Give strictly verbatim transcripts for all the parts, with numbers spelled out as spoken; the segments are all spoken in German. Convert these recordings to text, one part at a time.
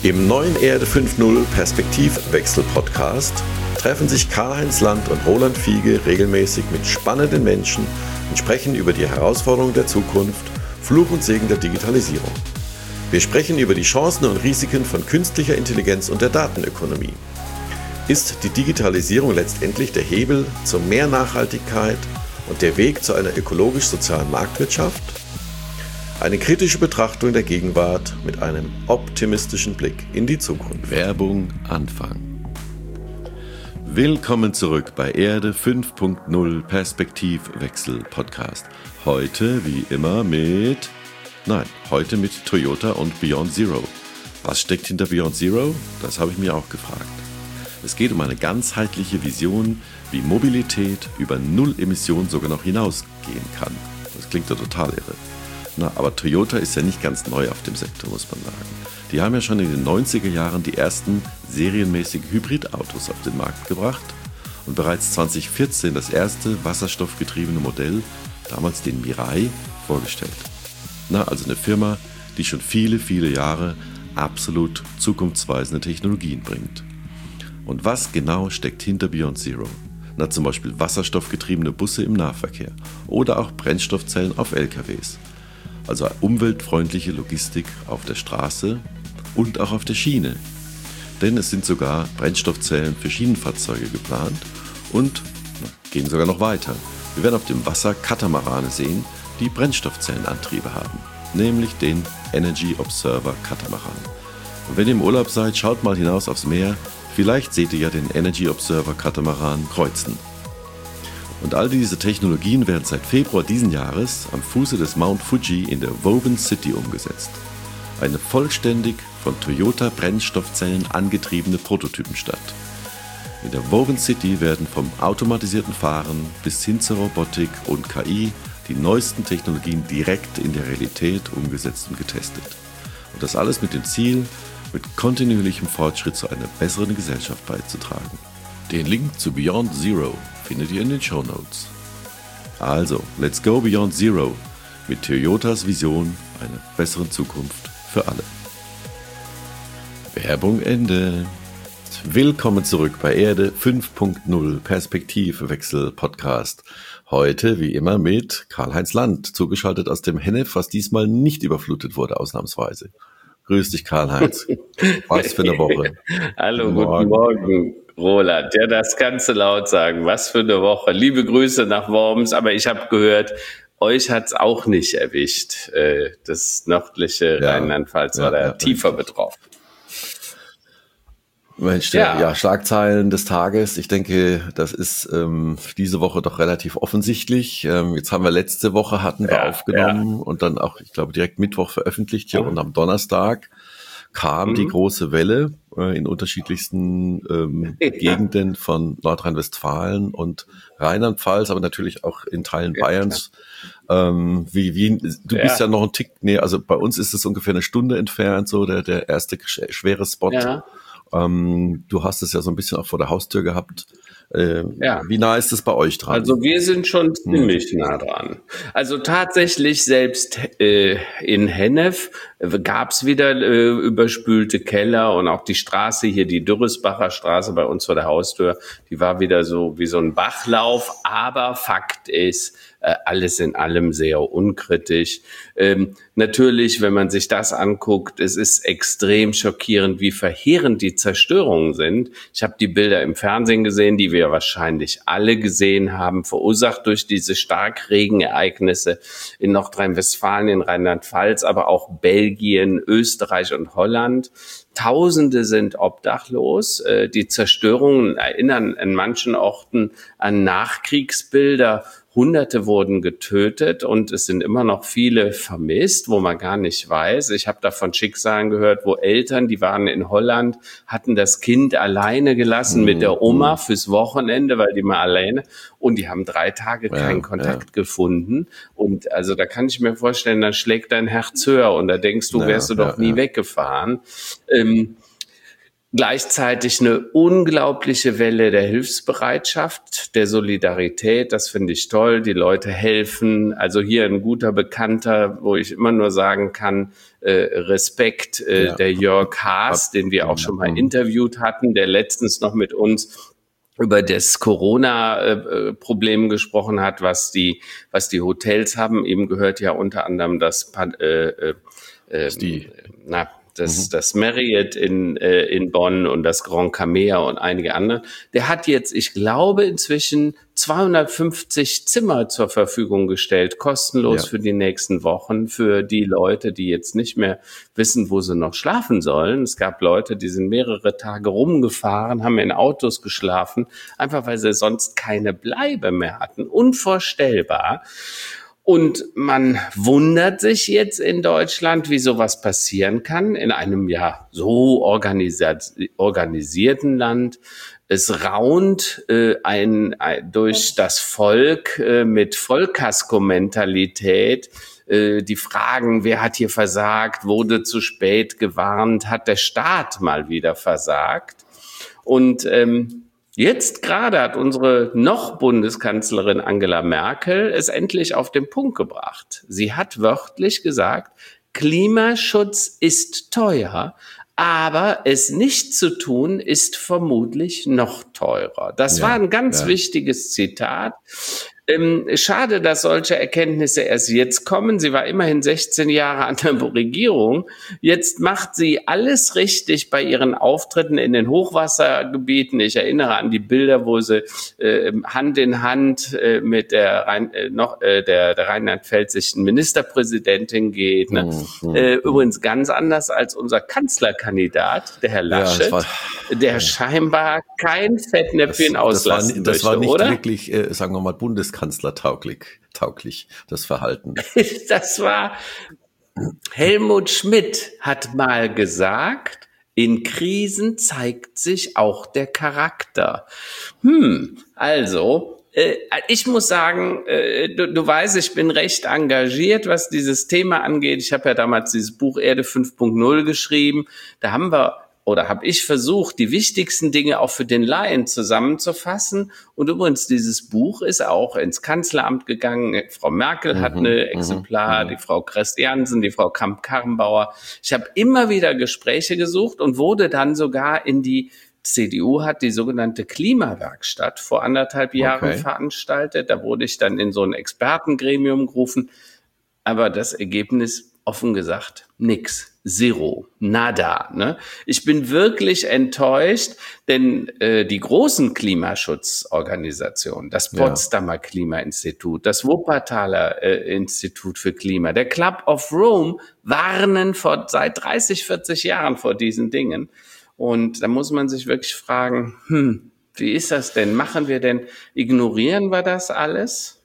Im neuen Erde fünf Punkt null Perspektivwechsel-Podcast treffen sich Karl-Heinz Land und Roland Fiege regelmäßig mit spannenden Menschen und sprechen über die Herausforderungen der Zukunft, Fluch und Segen der Digitalisierung. Wir sprechen über die Chancen und Risiken von künstlicher Intelligenz und der Datenökonomie. Ist die Digitalisierung letztendlich der Hebel zu mehr Nachhaltigkeit und der Weg zu einer ökologisch-sozialen Marktwirtschaft? Eine kritische Betrachtung der Gegenwart mit einem optimistischen Blick in die Zukunft. Werbung Anfang. Willkommen zurück bei Erde fünf Punkt null Perspektivwechsel Podcast. Heute wie immer mit... Nein, heute mit Toyota und Beyond Zero. Was steckt hinter Beyond Zero? Das habe ich mir auch gefragt. Es geht um eine ganzheitliche Vision, wie Mobilität über Null Emissionen sogar noch hinausgehen kann. Das klingt ja total irre. Na, aber Toyota ist ja nicht ganz neu auf dem Sektor, muss man sagen. Die haben ja schon in den neunziger Jahren die ersten serienmäßigen Hybridautos auf den Markt gebracht und bereits zwanzig vierzehn das erste wasserstoffgetriebene Modell, damals den Mirai, vorgestellt. Na, also eine Firma, die schon viele, viele Jahre absolut zukunftsweisende Technologien bringt. Und was genau steckt hinter Beyond Zero? Na, zum Beispiel wasserstoffgetriebene Busse im Nahverkehr oder auch Brennstoffzellen auf L K Ws. Also umweltfreundliche Logistik auf der Straße und auch auf der Schiene. Denn es sind sogar Brennstoffzellen für Schienenfahrzeuge geplant und na, gehen sogar noch weiter. Wir werden auf dem Wasser Katamarane sehen, die Brennstoffzellenantriebe haben, nämlich den Energy Observer Katamaran. Und wenn ihr im Urlaub seid, schaut mal hinaus aufs Meer, vielleicht seht ihr ja den Energy Observer Katamaran kreuzen. Und all diese Technologien werden seit Februar diesen Jahres am Fuße des Mount Fuji in der Woven City umgesetzt. Eine vollständig von Toyota Brennstoffzellen angetriebene Prototypenstadt. In der Woven City werden vom automatisierten Fahren bis hin zur Robotik und K I die neuesten Technologien direkt in der Realität umgesetzt und getestet. Und das alles mit dem Ziel, mit kontinuierlichem Fortschritt zu einer besseren Gesellschaft beizutragen. Den Link zu Beyond Zero findet ihr in den Shownotes. Also, let's go Beyond Zero mit Toyotas Vision einer besseren Zukunft für alle. Werbung Ende. Willkommen zurück bei Erde fünf Punkt null Perspektivwechsel Podcast. Heute wie immer mit Karl-Heinz Land, zugeschaltet aus dem Hennef, was diesmal nicht überflutet wurde, ausnahmsweise. Grüß dich, Karl-Heinz. Was für eine Woche. Hallo, guten Morgen. Guten Morgen, Roland. Ja, das kannst du laut sagen. Was für eine Woche. Liebe Grüße nach Worms, aber ich habe gehört, euch hat's auch nicht erwischt. Das nördliche ja, Rheinland-Pfalz ja, war da ja, tiefer ja. betroffen. Mensch, ja. ja, Schlagzeilen des Tages. Ich denke, das ist ähm, diese Woche doch relativ offensichtlich. Ähm, jetzt haben wir letzte Woche hatten wir ja, aufgenommen ja. und dann auch, ich glaube, direkt Mittwoch veröffentlicht hier mhm. und am Donnerstag kam mhm. die große Welle äh, in unterschiedlichsten ähm, ja. Gegenden von Nordrhein-Westfalen und Rheinland-Pfalz, aber natürlich auch in Teilen ja, Bayerns. Ähm, wie, wie, du ja. bist ja noch ein Tick, nee, also bei uns ist es ungefähr eine Stunde entfernt, so der, der erste schwere Spot. Ja. Ähm, du hast es ja so ein bisschen auch vor der Haustür gehabt. Äh, ja. Wie nah ist es bei euch dran? Also wir sind schon ziemlich hm. nah dran. Also tatsächlich selbst äh, in Hennef äh, gab es wieder äh, überspülte Keller und auch die Straße hier, die Dürresbacher Straße bei uns vor der Haustür, die war wieder so wie so ein Bachlauf. Aber Fakt ist, äh, alles in allem sehr unkritisch. Ähm, natürlich, wenn man sich das anguckt, es ist extrem schockierend, wie verheerend die Zerstörungen sind. Ich habe die Bilder im Fernsehen gesehen, die wir wahrscheinlich alle gesehen haben, verursacht durch diese Starkregenereignisse in Nordrhein-Westfalen, in Rheinland-Pfalz, aber auch Belgien, Österreich und Holland. Tausende sind obdachlos. Die Zerstörungen erinnern an manchen Orten an Nachkriegsbilder. Hunderte wurden getötet und es sind immer noch viele vermisst, wo man gar nicht weiß. Ich habe da von Schicksalen gehört, wo Eltern, die waren in Holland, hatten das Kind alleine gelassen mhm. mit der Oma fürs Wochenende, weil die mal alleine, und die haben drei Tage ja, keinen Kontakt ja. gefunden. Und also da kann ich mir vorstellen, da schlägt dein Herz höher und da denkst du, wärst ja, du doch ja, nie ja. weggefahren. Ähm, Gleichzeitig eine unglaubliche Welle der Hilfsbereitschaft, der Solidarität. Das finde ich toll. Die Leute helfen. Also hier ein guter Bekannter, wo ich immer nur sagen kann, äh, Respekt, äh, ja. der Jörg Haas, den wir auch schon mal interviewt hatten, der letztens noch mit uns über das Corona-Problem gesprochen hat, was die, was die Hotels haben. Eben gehört ja unter anderem das, äh, äh, äh, die. na, Das, mhm. das Marriott in, äh, in Bonn und das Grand Camea und einige andere. Der hat jetzt, ich glaube, inzwischen zweihundertfünfzig Zimmer zur Verfügung gestellt, kostenlos ja. für die nächsten Wochen, für die Leute, die jetzt nicht mehr wissen, wo sie noch schlafen sollen. Es gab Leute, die sind mehrere Tage rumgefahren, haben in Autos geschlafen, einfach weil sie sonst keine Bleibe mehr hatten. Unvorstellbar. Und man wundert sich jetzt in Deutschland, wie sowas passieren kann, in einem ja so organisiert, organisierten Land. Es raunt äh, ein, ein durch das Volk äh, mit Vollkasko-Mentalität. Äh, die Fragen, wer hat hier versagt, wurde zu spät gewarnt, hat der Staat mal wieder versagt. Und ähm, Jetzt gerade hat unsere noch Bundeskanzlerin Angela Merkel es endlich auf den Punkt gebracht. Sie hat wörtlich gesagt, Klimaschutz ist teuer, aber es nicht zu tun ist vermutlich noch teurer. Das ja, war ein ganz ja. wichtiges Zitat. Ähm, schade, dass solche Erkenntnisse erst jetzt kommen. Sie war immerhin sechzehn Jahre an der Regierung. Jetzt macht sie alles richtig bei ihren Auftritten in den Hochwassergebieten. Ich erinnere an die Bilder, wo sie äh, Hand in Hand äh, mit der, Rhein, äh, noch, äh, der, der rheinland-pfälzischen Ministerpräsidentin geht. Ne? Mhm. Äh, übrigens ganz anders als unser Kanzlerkandidat, der Herr Laschet, ja, war, der ja. scheinbar kein Fettnäpfchen auslassen das war, das war möchte, nicht oder? wirklich, äh, sagen wir mal, Bundes Kanzler tauglich, tauglich, das Verhalten. Das war, Helmut Schmidt hat mal gesagt, in Krisen zeigt sich auch der Charakter. Hm, also, äh, ich muss sagen, äh, du, du weißt, ich bin recht engagiert, was dieses Thema angeht. Ich habe ja damals dieses Buch Erde fünf Punkt null geschrieben. Da haben wir Oder habe ich versucht, die wichtigsten Dinge auch für den Laien zusammenzufassen. Und übrigens, dieses Buch ist auch ins Kanzleramt gegangen. Frau Merkel mhm, hat ein Exemplar, mhm, die Frau Christiansen, die Frau Kramp-Karrenbauer. Ich habe immer wieder Gespräche gesucht und wurde dann sogar in die C D U hat die sogenannte Klimawerkstatt vor anderthalb Jahren okay. veranstaltet. Da wurde ich dann in so ein Expertengremium gerufen. Aber das Ergebnis, offen gesagt, nix. Zero, nada. Ne? Ich bin wirklich enttäuscht, denn äh, die großen Klimaschutzorganisationen, das Potsdamer ja. Klimainstitut, das Wuppertaler äh, Institut für Klima, der Club of Rome warnen vor, seit dreißig, vierzig Jahren vor diesen Dingen. Und da muss man sich wirklich fragen, hm, wie ist das denn? Machen wir denn, ignorieren wir das alles?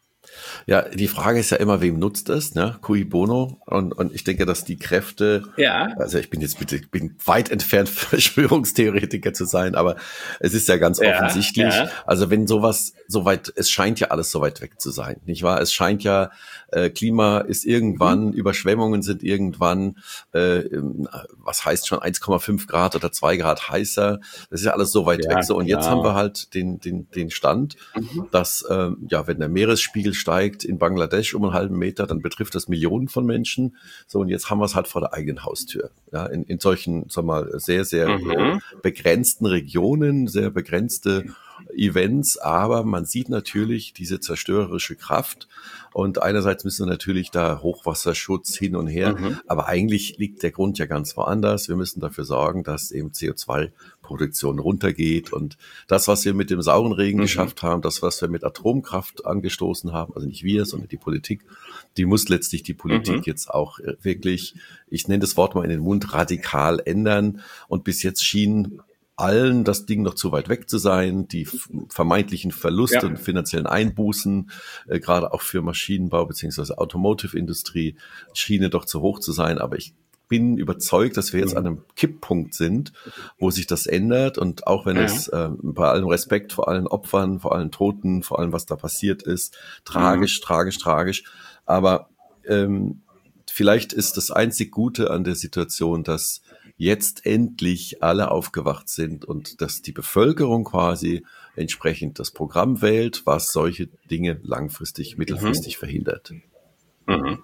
Ja, die Frage ist ja immer, wem nutzt es, ne? Cui bono? Und, und ich denke, dass die Kräfte, ja. also ich bin jetzt bitte, bin weit entfernt, Verschwörungstheoretiker zu sein, aber es ist ja ganz ja, offensichtlich. Ja. Also wenn sowas so weit, es scheint ja alles so weit weg zu sein, nicht wahr? Es scheint ja, äh, Klima ist irgendwann, mhm. Überschwemmungen sind irgendwann, äh, was heißt schon eins Komma fünf Grad oder zwei Grad heißer? Das ist ja alles so weit ja, weg. So und genau. Jetzt haben wir halt den, den, den Stand, mhm. dass, äh, ja, wenn der Meeresspiegel steigt in Bangladesch um einen halben Meter, dann betrifft das Millionen von Menschen. So, und jetzt haben wir es halt vor der eigenen Haustür. Ja, in, in solchen, sag mal, sehr, sehr mhm. begrenzten Regionen, sehr begrenzte Events, aber man sieht natürlich diese zerstörerische Kraft. Und einerseits müssen wir natürlich da Hochwasserschutz hin und her, mhm. aber eigentlich liegt der Grund ja ganz woanders. Wir müssen dafür sorgen, dass eben C O zwei Produktion runtergeht und das, was wir mit dem sauren Regen mhm. geschafft haben, das, was wir mit Atomkraft angestoßen haben, also nicht wir, sondern die Politik, die muss letztlich die Politik mhm. jetzt auch wirklich, ich nenne das Wort mal in den Mund, radikal ändern. Und bis jetzt schien allen das Ding noch zu weit weg zu sein, die vermeintlichen Verluste ja. und finanziellen Einbußen, äh, gerade auch für Maschinenbau beziehungsweise Automotive-Industrie, schienen doch zu hoch zu sein. Aber ich bin überzeugt, dass wir jetzt an einem Kipppunkt sind, wo sich das ändert. Und auch wenn ja. es äh, bei allem Respekt vor allen Opfern, vor allen Toten, vor allem was da passiert ist, tragisch, mhm. tragisch, tragisch. Aber ähm, vielleicht ist das einzig Gute an der Situation, dass jetzt endlich alle aufgewacht sind und dass die Bevölkerung quasi entsprechend das Programm wählt, was solche Dinge langfristig, mittelfristig mhm. verhindert. Mhm.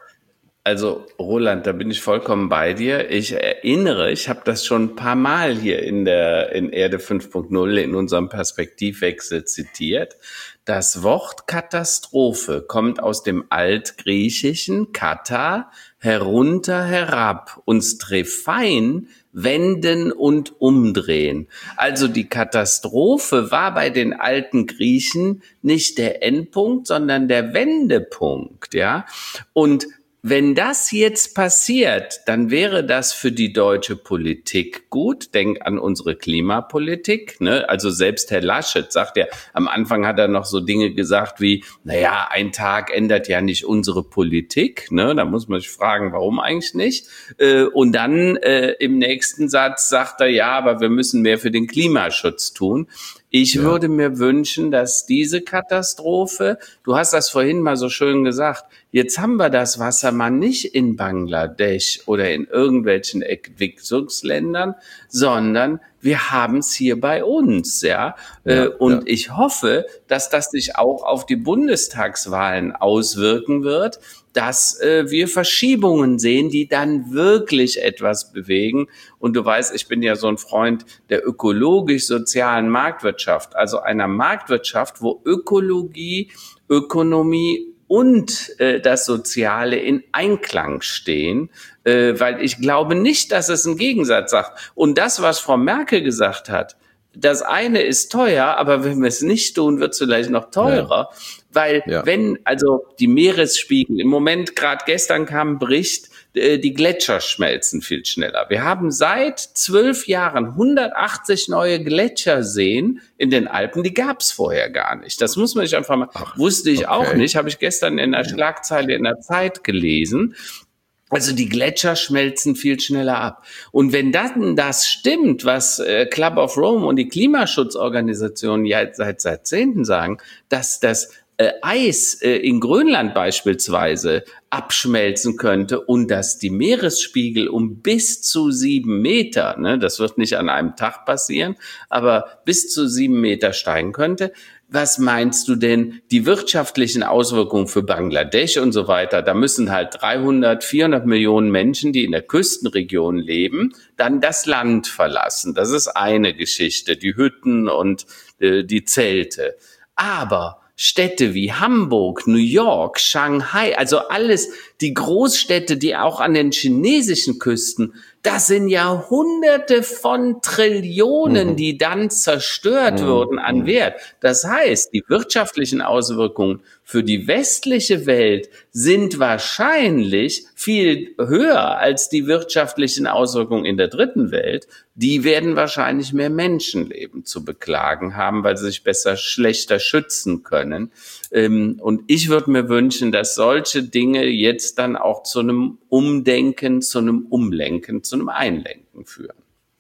Also Roland, da bin ich vollkommen bei dir. Ich erinnere, ich habe das schon ein paar Mal hier in der in Erde fünf Punkt null in unserem Perspektivwechsel zitiert. Das Wort Katastrophe kommt aus dem Altgriechischen kata, herunter, herab, und strephein, wenden und umdrehen. Also die Katastrophe war bei den alten Griechen nicht der Endpunkt, sondern der Wendepunkt, ja. Und wenn das jetzt passiert, dann wäre das für die deutsche Politik gut. Denk an unsere Klimapolitik, ne? Also selbst Herr Laschet sagt ja, am Anfang hat er noch so Dinge gesagt wie, naja, ein Tag ändert ja nicht unsere Politik, ne? Da muss man sich fragen, warum eigentlich nicht? Und dann äh, im nächsten Satz sagt er, ja, aber wir müssen mehr für den Klimaschutz tun. Ich ja. würde mir wünschen, dass diese Katastrophe, du hast das vorhin mal so schön gesagt, jetzt haben wir das Wasser mal nicht in Bangladesch oder in irgendwelchen Entwicklungsländern, sondern wir haben es hier bei uns, ja. ja und ja. ich hoffe, dass das sich auch auf die Bundestagswahlen auswirken wird, dass äh, wir Verschiebungen sehen, die dann wirklich etwas bewegen. Und du weißt, ich bin ja so ein Freund der ökologisch-sozialen Marktwirtschaft, also einer Marktwirtschaft, wo Ökologie, Ökonomie und äh, das Soziale in Einklang stehen, äh, weil ich glaube nicht, dass es einen Gegensatz sagt. Und das, was Frau Merkel gesagt hat, das eine ist teuer, aber wenn wir es nicht tun, wird es vielleicht noch teurer. Ja. Weil ja. wenn, also die Meeresspiegel, im Moment, gerade gestern kam ein Bericht, äh, die Gletscher schmelzen viel schneller. Wir haben seit zwölf Jahren hundertachtzig neue Gletscherseen in den Alpen, die gab es vorher gar nicht. Das muss man sich einfach mal, Ach, wusste ich okay. auch nicht, habe ich gestern in der Schlagzeile in der Zeit gelesen. Also die Gletscher schmelzen viel schneller ab. Und wenn dann das stimmt, was äh, Club of Rome und die Klimaschutzorganisationen ja seit Jahrzehnten sagen, dass das äh, Eis äh, in Grönland beispielsweise abschmelzen könnte und dass die Meeresspiegel um bis zu sieben Meter, ne, das wird nicht an einem Tag passieren, aber bis zu sieben Meter steigen könnte. Was meinst du denn, die wirtschaftlichen Auswirkungen für Bangladesch und so weiter? Da müssen halt dreihundert, vierhundert Millionen Menschen, die in der Küstenregion leben, dann das Land verlassen. Das ist eine Geschichte, die Hütten und äh, die Zelte. Aber Städte wie Hamburg, New York, Shanghai, also alles, die Großstädte, die auch an den chinesischen Küsten, das sind ja Hunderte von Trillionen, mhm. die dann zerstört mhm. würden an Wert. Das heißt, die wirtschaftlichen Auswirkungen für die westliche Welt sind wahrscheinlich viel höher als die wirtschaftlichen Auswirkungen in der dritten Welt. Die werden wahrscheinlich mehr Menschenleben zu beklagen haben, weil sie sich besser, schlechter schützen können. Und ich würde mir wünschen, dass solche Dinge jetzt dann auch zu einem Umdenken, zu einem Umlenken, zu einem Einlenken führen.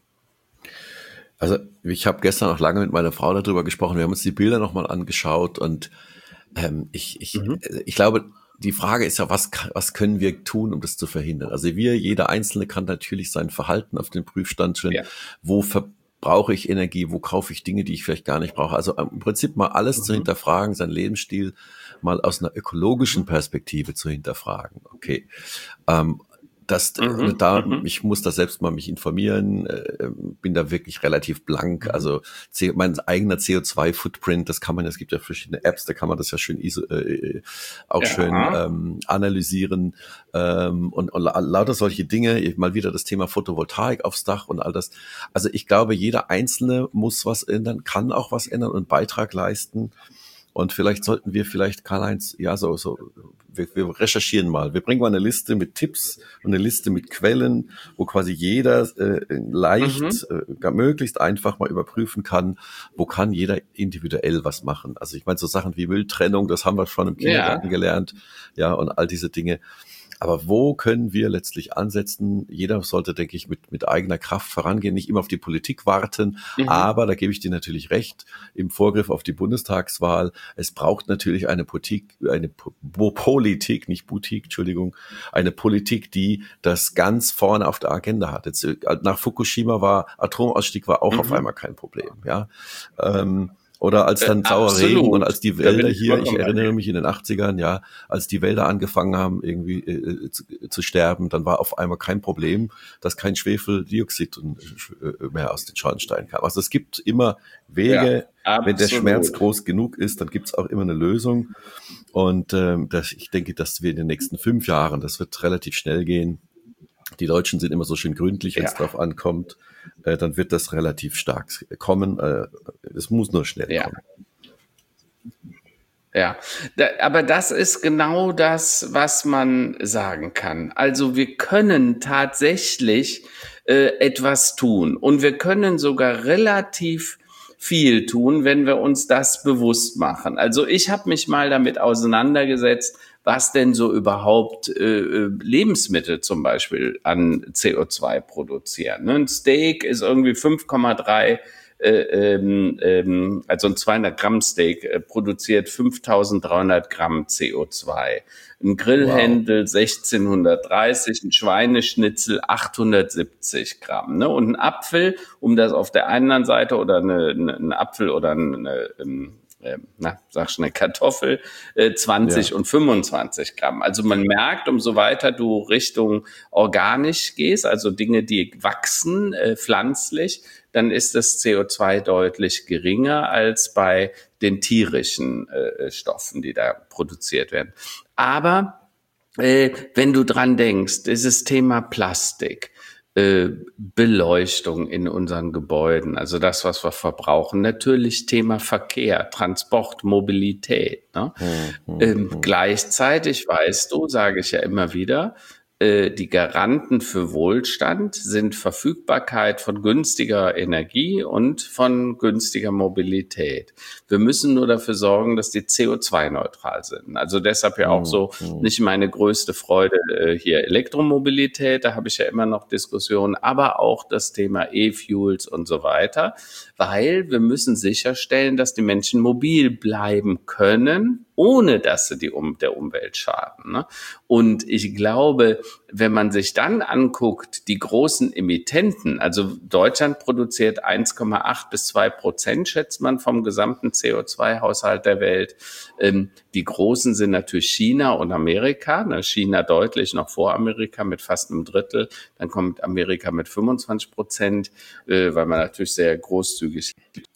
Also ich habe gestern auch lange mit meiner Frau darüber gesprochen. Wir haben uns die Bilder nochmal angeschaut und ähm, ich, ich, mhm. ich glaube, die Frage ist ja, was, was können wir tun, um das zu verhindern? Also wir, jeder Einzelne kann natürlich sein Verhalten auf den Prüfstand stellen. Ja. Wo verbrauche ich Energie? Wo kaufe ich Dinge, die ich vielleicht gar nicht brauche? Also im Prinzip mal alles mhm. zu hinterfragen, seinen Lebensstil mal aus einer ökologischen Perspektive zu hinterfragen. Okay. Ähm, Das, mhm, da, mhm. ich muss da selbst mal mich informieren, äh, bin da wirklich relativ blank. Mhm. Also C, mein eigener C O zwei Footprint, das kann man, es gibt ja verschiedene Apps, da kann man das ja schön iso, äh, auch ja. schön ähm, analysieren ähm, und, und lauter solche Dinge. Mal wieder das Thema Photovoltaik aufs Dach und all das. Also ich glaube, jeder Einzelne muss was ändern, kann auch was ändern und einen Beitrag leisten. Und vielleicht sollten wir vielleicht, Karl-Heinz, ja, so, so, wir, wir recherchieren mal. Wir bringen mal eine Liste mit Tipps und eine Liste mit Quellen, wo quasi jeder äh, leicht, mhm. äh, möglichst einfach mal überprüfen kann, wo kann jeder individuell was machen. Also ich meine, so Sachen wie Mülltrennung, das haben wir schon im Kindergarten ja. gelernt, ja, und all diese Dinge. Aber wo können wir letztlich ansetzen? Jeder sollte, denke ich, mit, mit eigener Kraft vorangehen, nicht immer auf die Politik warten. Mhm. Aber, da gebe ich dir natürlich recht, im Vorgriff auf die Bundestagswahl, es braucht natürlich eine Politik, eine Politik, nicht Boutique, Entschuldigung, eine Politik, die das ganz vorne auf der Agenda hat. Jetzt, nach Fukushima war, Atomausstieg war auch mhm. auf einmal kein Problem, ja. Ähm, Oder als dann äh, sauer Regen und als die Wälder hier, ich erinnere mich in den achtzigern, ja, als die Wälder angefangen haben irgendwie äh, zu, zu sterben, dann war auf einmal kein Problem, dass kein Schwefeldioxid mehr aus den Schornsteinen kam. Also es gibt immer Wege, ja, wenn der Schmerz groß genug ist, dann gibt es auch immer eine Lösung. Und ähm, das, ich denke, dass wir in den nächsten fünf Jahren, das wird relativ schnell gehen. Die Deutschen sind immer so schön gründlich, wenn es ja. drauf ankommt. Äh, dann wird das relativ stark kommen. Äh, es muss nur schnell ja. kommen. Ja, da, aber das ist genau das, was man sagen kann. Also wir können tatsächlich äh, etwas tun und wir können sogar relativ viel tun, wenn wir uns das bewusst machen. Also ich habe mich mal damit auseinandergesetzt, was denn so überhaupt äh, Lebensmittel zum Beispiel an C O zwei produzieren. Ne? Ein Steak ist irgendwie fünf Komma drei, äh, ähm, also ein zweihundert Gramm Steak äh, produziert fünftausenddreihundert Gramm C O zwei. Ein Grillhändel wow. sechzehnhundertdreißig, ein Schweineschnitzel achthundertsiebzig Gramm. Ne? Und ein Apfel, um das auf der anderen Seite, oder eine, eine, ein Apfel oder eine, eine Äh, na, sag schon eine Kartoffel, äh, zwanzig ja. und fünfundzwanzig Gramm. Also man merkt, umso weiter du Richtung organisch gehst, also Dinge, die wachsen, äh, pflanzlich, dann ist das C O zwei deutlich geringer als bei den tierischen äh, Stoffen, die da produziert werden. Aber äh, wenn du dran denkst, dieses Thema Plastik, Beleuchtung in unseren Gebäuden, also das, was wir verbrauchen. Natürlich Thema Verkehr, Transport, Mobilität. Ne? Mhm. Ähm, gleichzeitig, weißt du, sage ich ja immer wieder, äh, die Garanten für Wohlstand sind Verfügbarkeit von günstiger Energie und von günstiger Mobilität. Wir müssen nur dafür sorgen, dass die C O zwei neutral sind. Also deshalb ja auch so mhm. nicht meine größte Freude äh, hier Elektromobilität, da habe ich ja immer noch Diskussionen, aber auch das Thema E-Fuels und so weiter, weil wir müssen sicherstellen, dass die Menschen mobil bleiben können, ohne dass sie die um, der Umwelt schaden. Ne? Und ich glaube, wenn man sich dann anguckt, die großen Emittenten, also Deutschland produziert eins Komma acht bis zwei Prozent, schätzt man, vom gesamten C O zwei Haushalt der Welt. Ähm, die großen sind natürlich China und Amerika. Ne? China deutlich noch vor Amerika mit fast einem Drittel. Dann kommt Amerika mit fünfundzwanzig Prozent, äh, weil man natürlich sehr großzügig.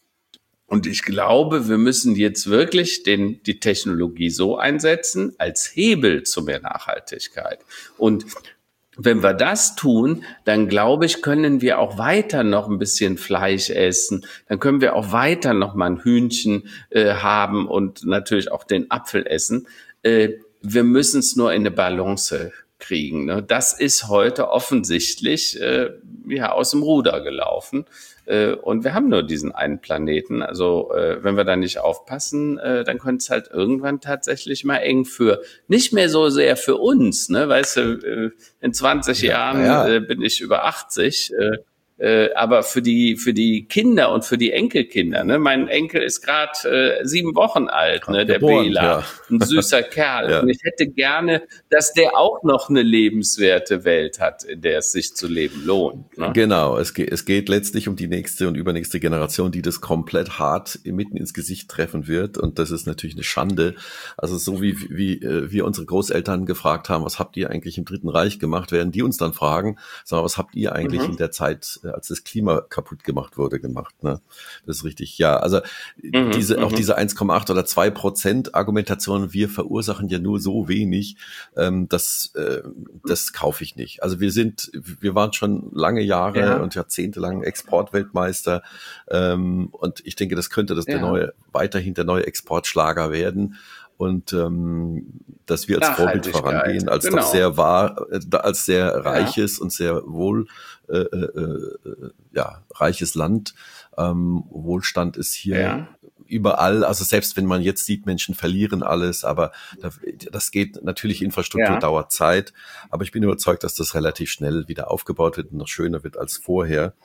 Und ich glaube, wir müssen jetzt wirklich den, die Technologie so einsetzen als Hebel zu mehr Nachhaltigkeit. Und wenn wir das tun, dann glaube ich, können wir auch weiter noch ein bisschen Fleisch essen. Dann können wir auch weiter noch mal ein Hühnchen äh, haben und natürlich auch den Apfel essen. Äh, wir müssen es nur in eine Balance kriegen. Ne? Das ist heute offensichtlich äh, ja, aus dem Ruder gelaufen. Äh, und wir haben nur diesen einen Planeten. Also äh, wenn wir da nicht aufpassen, äh, dann könnte es halt irgendwann tatsächlich mal eng für, nicht mehr so sehr für uns. Ne? Weißt du, äh, in zwanzig ja, Jahren ja. Äh, bin ich über achtzig. Äh, Äh, aber für die für die Kinder und für die Enkelkinder, ne? Mein Enkel ist gerade äh, sieben Wochen alt, ne? Der geboren, Bela, ja. Ein süßer Kerl. Ja. Und ich hätte gerne, dass der auch noch eine lebenswerte Welt hat, in der es sich zu leben lohnt. Ne? Genau, es geht, es geht letztlich um die nächste und übernächste Generation, die das komplett hart mitten ins Gesicht treffen wird. Und das ist natürlich eine Schande. Also so wie wie äh, wir unsere Großeltern gefragt haben, was habt ihr eigentlich im Dritten Reich gemacht, werden die uns dann fragen, sagen wir, was habt ihr eigentlich mhm. in der Zeit, als das Klima kaputt gemacht wurde, gemacht, ne? Das ist richtig, ja. Also mhm, diese auch diese eins Komma acht oder zwei Prozent Argumentation, wir verursachen ja nur so wenig, ähm, das äh, das kaufe ich nicht. Also wir sind, wir waren schon lange Jahre ja. und jahrzehntelang Exportweltmeister, ähm, und ich denke, das könnte das ja. der neue weiterhin der neue Exportschlager werden. Und ähm, dass wir als Vorbild vorangehen, als genau. doch sehr wahr, äh, als sehr reiches ja. und sehr wohl äh, äh, ja reiches Land. Ähm, Wohlstand ist hier ja. überall, also selbst wenn man jetzt sieht, Menschen verlieren alles, aber das geht natürlich, Infrastruktur ja. dauert Zeit, aber ich bin überzeugt, dass das relativ schnell wieder aufgebaut wird und noch schöner wird als vorher.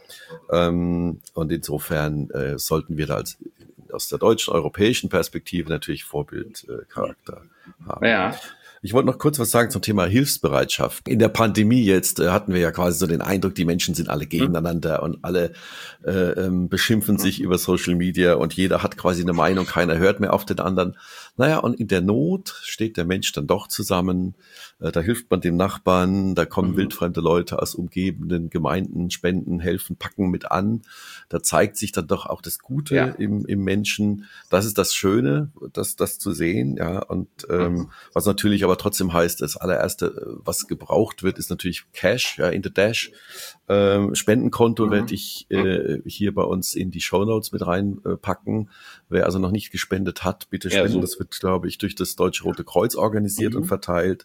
Und insofern äh, sollten wir da als aus der deutschen, europäischen Perspektive natürlich Vorbildcharakter äh, haben. Ja. Ich wollte noch kurz was sagen zum Thema Hilfsbereitschaft. In der Pandemie jetzt äh, hatten wir ja quasi so den Eindruck, die Menschen sind alle gegeneinander mhm. und alle äh, ähm, beschimpfen mhm. sich über Social Media und jeder hat quasi eine Meinung, keiner hört mehr auf den anderen. Naja, und in der Not steht der Mensch dann doch zusammen, äh, da hilft man dem Nachbarn, da kommen mhm. wildfremde Leute aus umgebenden Gemeinden, spenden, helfen, packen mit an. Da zeigt sich dann doch auch das Gute ja. im, im Menschen. Das ist das Schöne, das, das zu sehen, ja, und ähm, mhm. was natürlich aber trotzdem heißt, das allererste, was gebraucht wird, ist natürlich Cash, ja, in the Dash. Ähm, Spendenkonto mhm. werde ich äh, hier bei uns in die Shownotes mit reinpacken. Äh, Wer also noch nicht gespendet hat, bitte spenden. Ja, so. Das wird, glaube ich, durch das Deutsche Rote Kreuz organisiert mhm. und verteilt.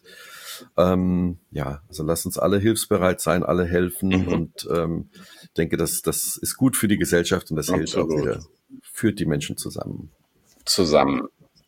Ähm, ja, also lasst uns alle hilfsbereit sein, alle helfen mhm. und ähm, denke, das, das ist gut für die Gesellschaft und das Absolut. hält auch wieder, führt die Menschen zusammen. Zusammen.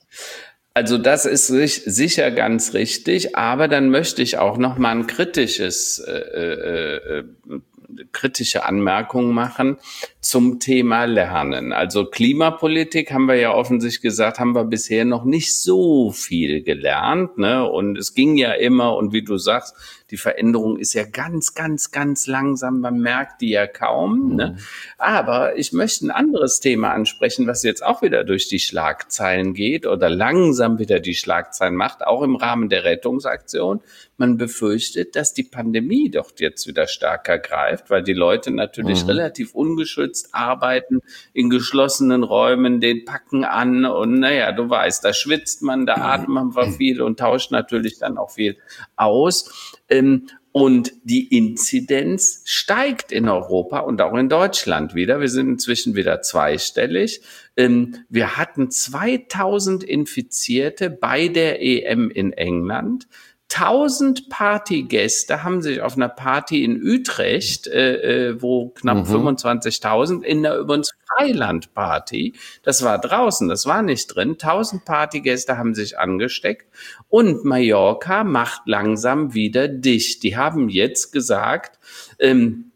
Also das ist sicher ganz richtig, aber dann möchte ich auch noch mal ein kritisches, äh, äh, kritische Anmerkung machen zum Thema Lernen. Also Klimapolitik haben wir ja offensichtlich gesagt, haben wir bisher noch nicht so viel gelernt, ne? Und es ging ja immer, und wie du sagst, die Veränderung ist ja ganz, ganz, ganz langsam, man merkt die ja kaum, mhm. ne? Aber ich möchte ein anderes Thema ansprechen, was jetzt auch wieder durch die Schlagzeilen geht oder langsam wieder die Schlagzeilen macht, auch im Rahmen der Rettungsaktion. Man befürchtet, dass die Pandemie doch jetzt wieder stärker greift, weil die Leute natürlich mhm. relativ ungeschützt arbeiten, in geschlossenen Räumen, den packen an und naja, du weißt, da schwitzt man, da atmet man viel und tauscht natürlich dann auch viel aus. Ähm, und die Inzidenz steigt in Europa und auch in Deutschland wieder. Wir sind inzwischen wieder zweistellig. Ähm, wir hatten zweitausend Infizierte bei der E M in England. Tausend Partygäste haben sich auf einer Party in Utrecht, äh, wo knapp mhm. fünfundzwanzigtausend in der übrigens Freilandparty, das war draußen, das war nicht drin, tausend Partygäste haben sich angesteckt und Mallorca macht langsam wieder dicht. Die haben jetzt gesagt, ähm,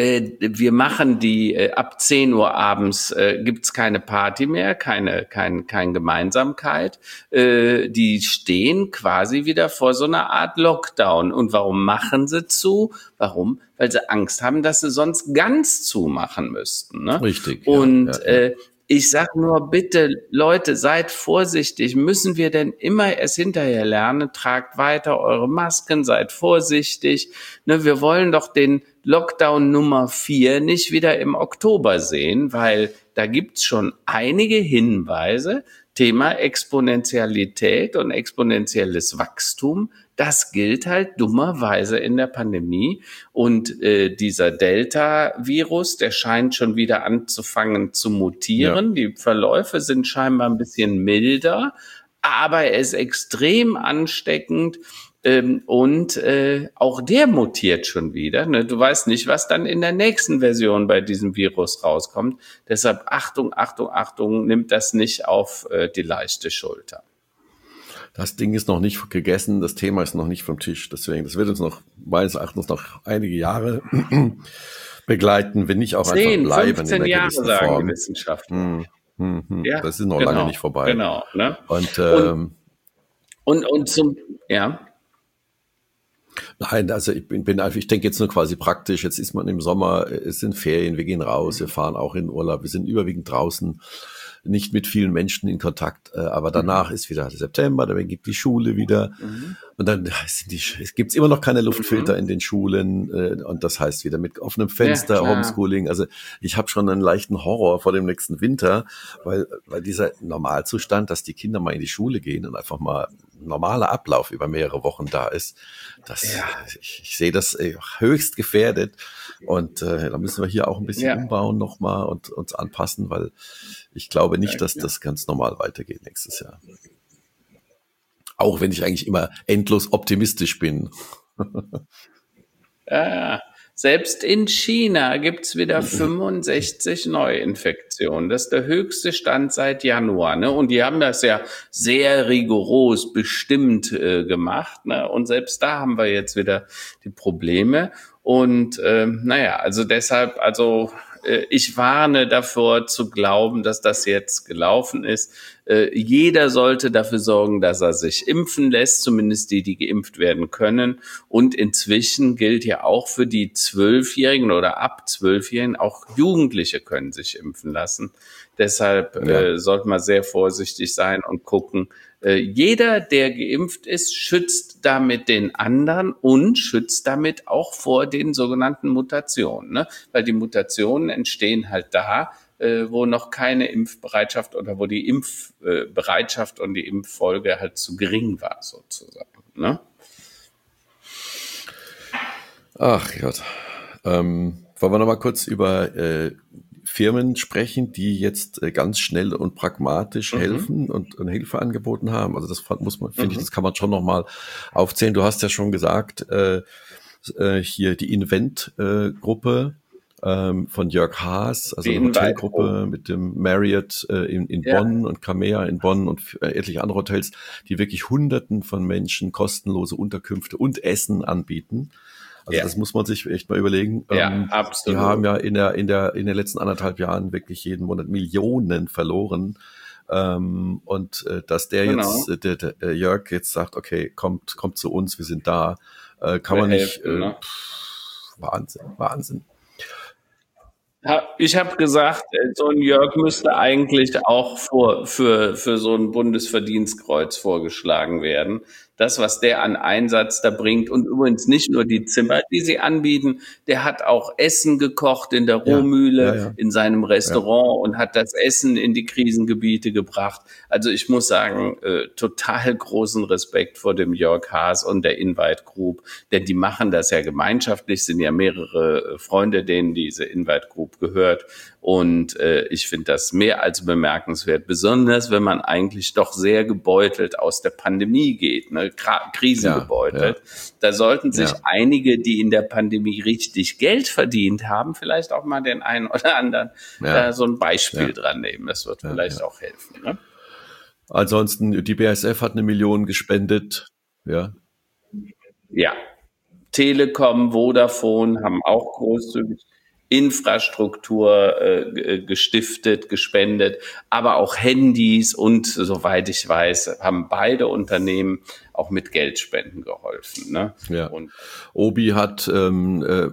wir machen die, äh, ab zehn Uhr abends äh, gibt's keine Party mehr, keine, kein, keine Gemeinsamkeit. Äh, die stehen quasi wieder vor so einer Art Lockdown. Und warum machen sie zu? Warum? Weil sie Angst haben, dass sie sonst ganz zumachen müssten. Ne? Richtig. Und ja, ja, ja. Äh, ich sag nur, bitte, Leute, seid vorsichtig. Müssen wir denn immer erst hinterher lernen? Tragt weiter eure Masken, seid vorsichtig. Ne, wir wollen doch den Lockdown Nummer vier nicht wieder im Oktober sehen, weil da gibt's schon einige Hinweise. Thema Exponentialität und exponentielles Wachstum. Das gilt halt dummerweise in der Pandemie. Und äh, dieser Delta-Virus, der scheint schon wieder anzufangen zu mutieren. Ja. Die Verläufe sind scheinbar ein bisschen milder, aber er ist extrem ansteckend. Ähm, und äh, auch der mutiert schon wieder. Ne? Du weißt nicht, was dann in der nächsten Version bei diesem Virus rauskommt. Deshalb Achtung, Achtung, Achtung, nimmt das nicht auf äh, die leichte Schulter. Das Ding ist noch nicht gegessen, das Thema ist noch nicht vom Tisch. Deswegen, das wird uns noch meines Erachtens noch einige Jahre begleiten, wenn nicht auch zehn, einfach bleiben fünfzehn in einer Jahre gewissen sagen Form. Die Wissenschaftler. Hm, hm, hm. Ja, das ist noch genau, lange nicht vorbei. Genau. Ne? Und, ähm, und, und, und zum, ja. Nein, also ich bin, bin einfach, ich denke jetzt nur quasi praktisch. Jetzt ist man im Sommer, es sind Ferien, wir gehen raus, wir fahren auch in Urlaub, wir sind überwiegend draußen, nicht mit vielen Menschen in Kontakt, aber danach mhm. ist wieder September, dann geht die Schule wieder mhm. und dann sind die, es gibt immer noch keine Luftfilter mhm. in den Schulen und das heißt wieder mit offenem Fenster, ja, Homeschooling. Also ich habe schon einen leichten Horror vor dem nächsten Winter, weil, weil dieser Normalzustand, dass die Kinder mal in die Schule gehen und einfach mal normaler Ablauf über mehrere Wochen da ist, das, ja. ich, ich sehe das höchst gefährdet und äh, da müssen wir hier auch ein bisschen ja. umbauen nochmal und uns anpassen, weil ich glaube nicht, dass das ganz normal weitergeht nächstes Jahr. Auch wenn ich eigentlich immer endlos optimistisch bin. Ja, Selbst in China gibt's wieder fünfundsechzig Neuinfektionen. Das ist der höchste Stand seit Januar. Ne? Und die haben das ja sehr rigoros bestimmt äh, gemacht. Ne? Und selbst da haben wir jetzt wieder die Probleme. Und äh, naja, also deshalb, also äh, ich warne davor zu glauben, dass das jetzt gelaufen ist. Äh, jeder sollte dafür sorgen, dass er sich impfen lässt, zumindest die, die geimpft werden können. Und inzwischen gilt ja auch für die Zwölfjährigen oder ab Zwölfjährigen, auch Jugendliche können sich impfen lassen. Deshalb ja. äh, sollte man sehr vorsichtig sein und gucken. Äh, jeder, der geimpft ist, schützt damit den anderen und schützt damit auch vor den sogenannten Mutationen. Ne? Weil die Mutationen entstehen halt da, äh, wo noch keine Impfbereitschaft oder wo die Impfbereitschaft äh, und die Impffolge halt zu gering war, sozusagen. Ne? Ach Gott. Ähm, wollen wir noch mal kurz über äh, Firmen sprechen, die jetzt äh, ganz schnell und pragmatisch mhm. helfen und, und Hilfe angeboten haben. Also das muss man, finde mhm. ich, das kann man schon noch mal aufzählen. Du hast ja schon gesagt, äh, äh, hier die Invent-Gruppe äh, ähm, von Jörg Haas, also die eine Hotelgruppe mit dem Marriott äh, in, in ja. Bonn und Camea in Bonn und äh, etliche andere Hotels, die wirklich Hunderten von Menschen kostenlose Unterkünfte und Essen anbieten. Also ja. das muss man sich echt mal überlegen. Ja, ähm, absolut. Die haben ja in der in der in den letzten anderthalb Jahren wirklich jeden Monat Millionen verloren. Ähm, und äh, dass der genau. jetzt, äh, der, der Jörg jetzt sagt, okay, kommt kommt zu uns, wir sind da, äh, kann wir man nicht. Helfen, äh, ne? pff, Wahnsinn, Wahnsinn. Ich habe gesagt, so ein Jörg müsste eigentlich auch vor, für, für so ein Bundesverdienstkreuz vorgeschlagen werden. Das, was der an Einsatz da bringt und übrigens nicht nur die Zimmer, die sie anbieten, der hat auch Essen gekocht in der Rohmühle, ja, ja, ja. in seinem Restaurant ja. und hat das Essen in die Krisengebiete gebracht. Also ich muss sagen, äh, total großen Respekt vor dem Jörg Haas und der Invite Group, denn die machen das ja gemeinschaftlich, sind ja mehrere Freunde, denen diese Invite Group gehört. Und äh, ich finde das mehr als bemerkenswert, besonders wenn man eigentlich doch sehr gebeutelt aus der Pandemie geht, ne? Krisengebeutelt. Ja, ja. Da sollten sich ja. einige, die in der Pandemie richtig Geld verdient haben, vielleicht auch mal den einen oder anderen ja. äh, so ein Beispiel ja. dran nehmen. Das wird ja, vielleicht ja. auch helfen. Ne? Ansonsten, die B A S F hat eine Million gespendet. Ja. Ja. Telekom, Vodafone haben auch großzügig Infrastruktur äh, gestiftet, gespendet, aber auch Handys und soweit ich weiß, haben beide Unternehmen auch mit Geldspenden geholfen. Ne? Ja. Und Obi hat ähm, äh,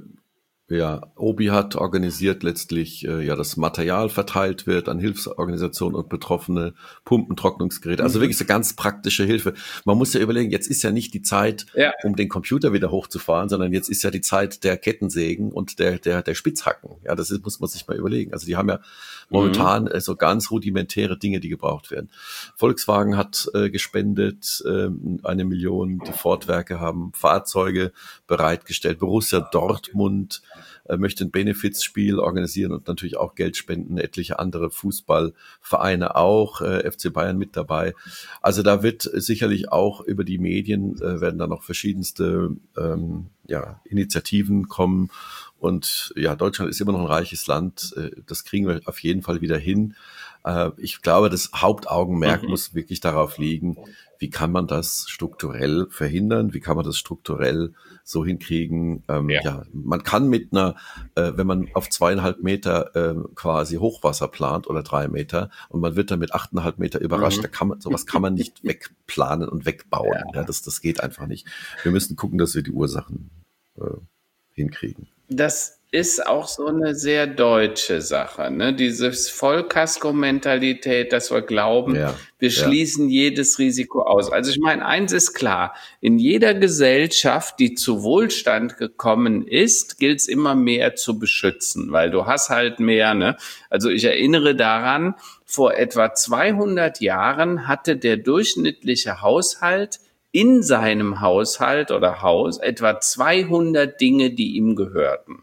Ja, Obi hat organisiert letztlich, äh, ja, dass Material verteilt wird an Hilfsorganisationen und Betroffene, Pumpen, Trocknungsgeräte, also mhm. wirklich so ganz praktische Hilfe. Man muss ja überlegen, jetzt ist ja nicht die Zeit, ja. um den Computer wieder hochzufahren, sondern jetzt ist ja die Zeit der Kettensägen und der der der Spitzhacken. Ja, das ist, muss man sich mal überlegen. Also die haben ja momentan mhm. äh, so ganz rudimentäre Dinge, die gebraucht werden. Volkswagen hat äh, gespendet äh, eine Million, die Ford-Werke haben Fahrzeuge bereitgestellt, Borussia Dortmund möchte ein Benefizspiel organisieren und natürlich auch Geld spenden, etliche andere Fußballvereine auch, äh, F C Bayern mit dabei. Also da wird sicherlich auch über die Medien äh, werden da noch verschiedenste ähm, ja, Initiativen kommen. Und ja, Deutschland ist immer noch ein reiches Land. Äh, das kriegen wir auf jeden Fall wieder hin. Äh, ich glaube, das Hauptaugenmerk mhm. muss wirklich darauf liegen, wie kann man das strukturell verhindern? Wie kann man das strukturell so hinkriegen? Ähm, ja. ja, man kann mit einer, äh, wenn man auf zweieinhalb Meter äh, quasi Hochwasser plant oder drei Meter und man wird dann mit achteinhalb Meter überrascht, mhm. da kann man, sowas kann man nicht wegplanen und wegbauen. Ja. ja, das, das geht einfach nicht. Wir müssen gucken, dass wir die Ursachen äh, hinkriegen. Das ist auch so eine sehr deutsche Sache, ne? Dieses Vollkasko-Mentalität, dass wir glauben, ja, wir ja. schließen jedes Risiko aus. Also ich meine, eins ist klar, in jeder Gesellschaft, die zu Wohlstand gekommen ist, gilt es immer mehr zu beschützen, weil du hast halt mehr, ne? Also ich erinnere daran, vor etwa zweihundert Jahren hatte der durchschnittliche Haushalt in seinem Haushalt oder Haus etwa zweihundert Dinge, die ihm gehörten.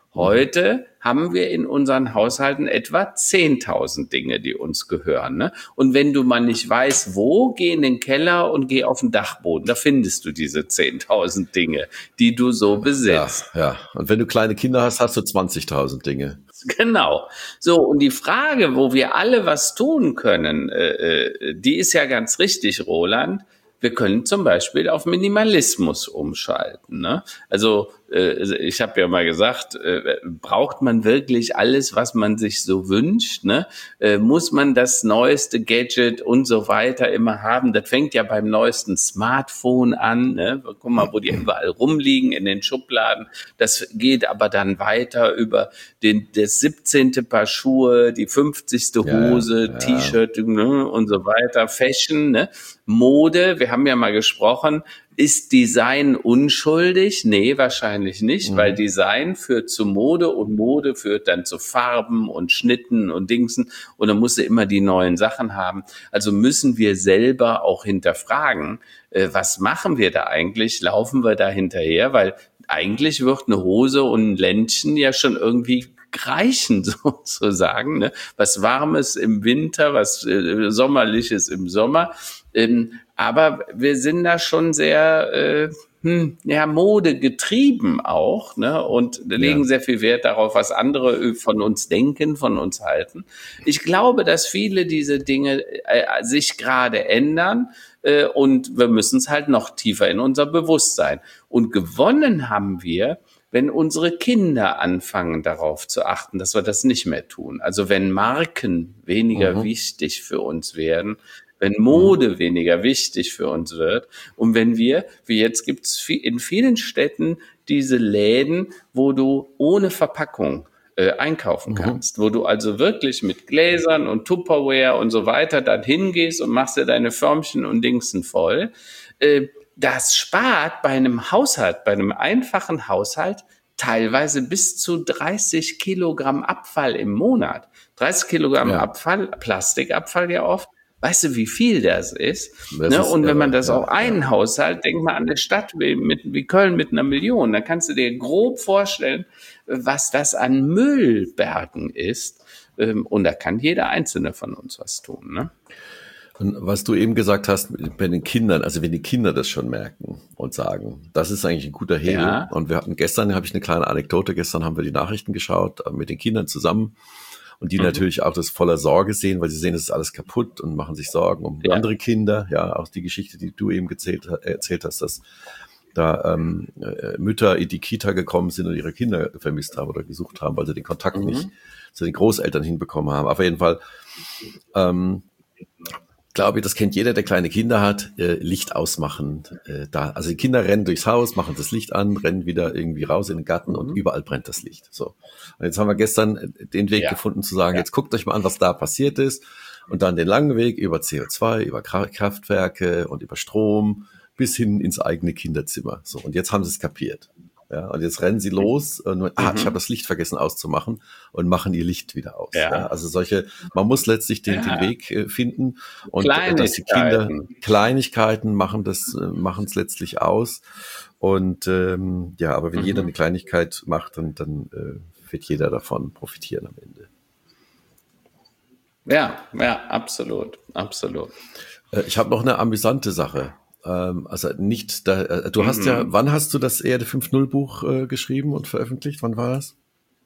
Heute haben wir in unseren Haushalten etwa zehntausend Dinge, die uns gehören. Ne? Und wenn du mal nicht weißt, wo, geh in den Keller und geh auf den Dachboden. Da findest du diese zehntausend Dinge, die du so besitzt. Ja, ja. Und wenn du kleine Kinder hast, hast du zwanzigtausend Dinge. Genau. So, und die Frage, wo wir alle was tun können, äh, die ist ja ganz richtig, Roland. Wir können zum Beispiel auf Minimalismus umschalten. Ne? Also äh, ich habe ja mal gesagt, äh, braucht man wirklich alles, was man sich so wünscht? Ne? Äh, muss man das neueste Gadget und so weiter immer haben? Das fängt ja beim neuesten Smartphone an. Ne? Guck mal, wo die überall rumliegen in den Schubladen. Das geht aber dann weiter über den, das siebzehnte Paar Schuhe, die fünfzigste Hose, ja, ja. T-Shirt, ne? Und so weiter. Fashion, ne? Mode, wir haben ja mal gesprochen, ist Design unschuldig? Nee, wahrscheinlich nicht, mhm. weil Design führt zu Mode und Mode führt dann zu Farben und Schnitten und Dingsen und dann musst du immer die neuen Sachen haben. Also müssen wir selber auch hinterfragen, äh, was machen wir da eigentlich? Laufen wir da hinterher? Weil eigentlich wird eine Hose und ein Ländchen ja schon irgendwie reichen, sozusagen, ne? Was Warmes im Winter, was äh, Sommerliches im Sommer. Ähm, aber wir sind da schon sehr äh, hm, ja, Mode getrieben auch, ne? Und legen ja. sehr viel Wert darauf, was andere von uns denken, von uns halten. Ich glaube, dass viele diese Dinge äh, sich gerade ändern äh, und wir müssen es halt noch tiefer in unser Bewusstsein. Und gewonnen haben wir, wenn unsere Kinder anfangen, darauf zu achten, dass wir das nicht mehr tun. Also wenn Marken weniger mhm. wichtig für uns werden, wenn Mode mhm. weniger wichtig für uns wird und wenn wir, wie jetzt gibt's in vielen Städten diese Läden, wo du ohne Verpackung äh, einkaufen kannst, mhm. wo du also wirklich mit Gläsern und Tupperware und so weiter dann hingehst und machst dir deine Förmchen und Dingsen voll. Äh, Das spart bei einem Haushalt, bei einem einfachen Haushalt teilweise bis zu dreißig Kilogramm Abfall im Monat. dreißig Kilogramm ja. Abfall, Plastikabfall ja oft. Weißt du, wie viel das ist? Das ne? ist Und wenn man das ja, auf einen ja. Haushalt, denk mal an eine Stadt wie, mit, wie Köln mit einer Million, dann kannst du dir grob vorstellen, was das an Müllbergen ist. Und da kann jeder Einzelne von uns was tun, ne? Und was du eben gesagt hast bei den Kindern, also wenn die Kinder das schon merken und sagen, das ist eigentlich ein guter Hebel. Ja. Und wir hatten gestern, habe ich eine kleine Anekdote, gestern haben wir die Nachrichten geschaut mit den Kindern zusammen und die mhm. natürlich auch das voller Sorge sehen, weil sie sehen, es ist alles kaputt und machen sich Sorgen um ja. andere Kinder. Ja, auch die Geschichte, die du eben gezählt, erzählt hast, dass da ähm, Mütter in die Kita gekommen sind und ihre Kinder vermisst haben oder gesucht haben, weil sie den Kontakt mhm. nicht zu den Großeltern hinbekommen haben. Auf jeden Fall ähm, glaube ich, das kennt jeder, der kleine Kinder hat, äh, Licht ausmachen. Äh, da, also die Kinder rennen durchs Haus, machen das Licht an, rennen wieder irgendwie raus in den Garten und überall brennt das Licht. So. Und jetzt haben wir gestern den Weg ja. gefunden zu sagen, ja. jetzt guckt euch mal an, was da passiert ist. Und dann den langen Weg über C O zwei, über Kraftwerke und über Strom bis hin ins eigene Kinderzimmer. So. Und jetzt haben sie es kapiert. Ja, und jetzt rennen sie los und ah, mhm. ich habe das Licht vergessen auszumachen und machen ihr Licht wieder aus. Ja. Ja, also solche, man muss letztlich den, ja. den Weg äh, finden und äh, dass die Kinder Kleinigkeiten machen das, äh, machen es letztlich aus. Und ähm, ja, aber wenn mhm. jeder eine Kleinigkeit macht, dann, dann äh, wird jeder davon profitieren am Ende. Ja, ja, absolut, absolut. Äh, ich habe noch eine amüsante Sache. Also nicht, da, du hast mhm. ja, wann hast du das Erde fünf Punkt null Buch äh, geschrieben und veröffentlicht? Wann war das?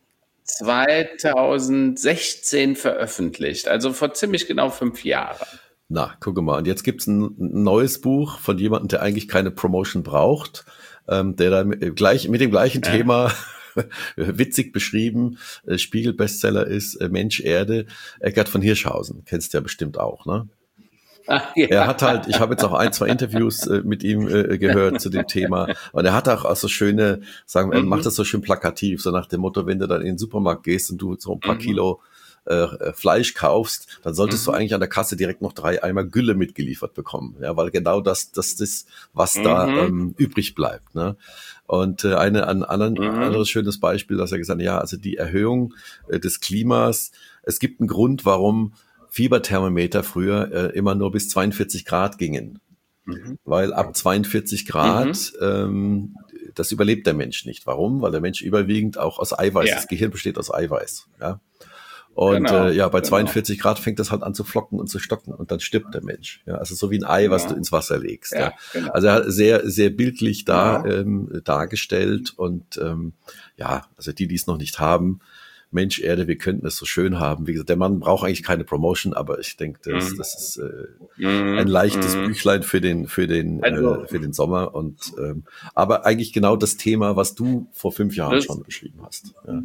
zweitausendsechzehn veröffentlicht, also vor ziemlich genau fünf Jahren. Na, gucke mal. Und jetzt gibt's ein neues Buch von jemandem, der eigentlich keine Promotion braucht, ähm, der da mit, gleich, mit dem gleichen ja. Thema witzig beschrieben, äh, Spiegel-Bestseller ist äh, Mensch Erde, Eckhard von Hirschhausen. Kennst du ja bestimmt auch, ne? Ach, ja. Er hat halt, ich habe jetzt auch ein, zwei Interviews äh, mit ihm äh, gehört zu dem Thema und er hat auch, auch so schöne, sagen wir, er macht das so schön plakativ, so nach dem Motto, wenn du dann in den Supermarkt gehst und du so ein paar mhm. Kilo äh, Fleisch kaufst, dann solltest mhm. du eigentlich an der Kasse direkt noch drei Eimer Gülle mitgeliefert bekommen, ja, weil genau das, das ist, was mhm. da ähm, übrig bleibt, ne? Und äh, eine, ein anderen, mhm. anderes schönes Beispiel, dass er gesagt hat, ja, also die Erhöhung äh, des Klimas, es gibt einen Grund, warum Fieberthermometer früher äh, immer nur bis zweiundvierzig Grad gingen. Mhm. Weil ab zweiundvierzig Grad mhm. ähm, das überlebt der Mensch nicht. Warum? Weil der Mensch überwiegend auch aus Eiweiß, Ja. das Gehirn besteht aus Eiweiß. Ja. Und Genau, äh, ja, bei genau. zweiundvierzig Grad fängt das halt an zu flocken und zu stocken und dann stirbt der Mensch. Ja, also so wie ein Ei, was Genau. du ins Wasser legst. Ja, Ja. genau. Also er hat sehr, sehr bildlich da Genau. ähm, dargestellt und ähm, ja, also die, die es noch nicht haben, Mensch, Erde, wir könnten es so schön haben. Wie gesagt, der Mann braucht eigentlich keine Promotion, aber ich denke, das, Mhm. das ist äh, Mhm. ein leichtes Mhm. Büchlein für den, für den, Also, äh, für den Sommer und ähm, aber eigentlich genau das Thema, was du vor fünf Jahren das, schon beschrieben hast. Ja.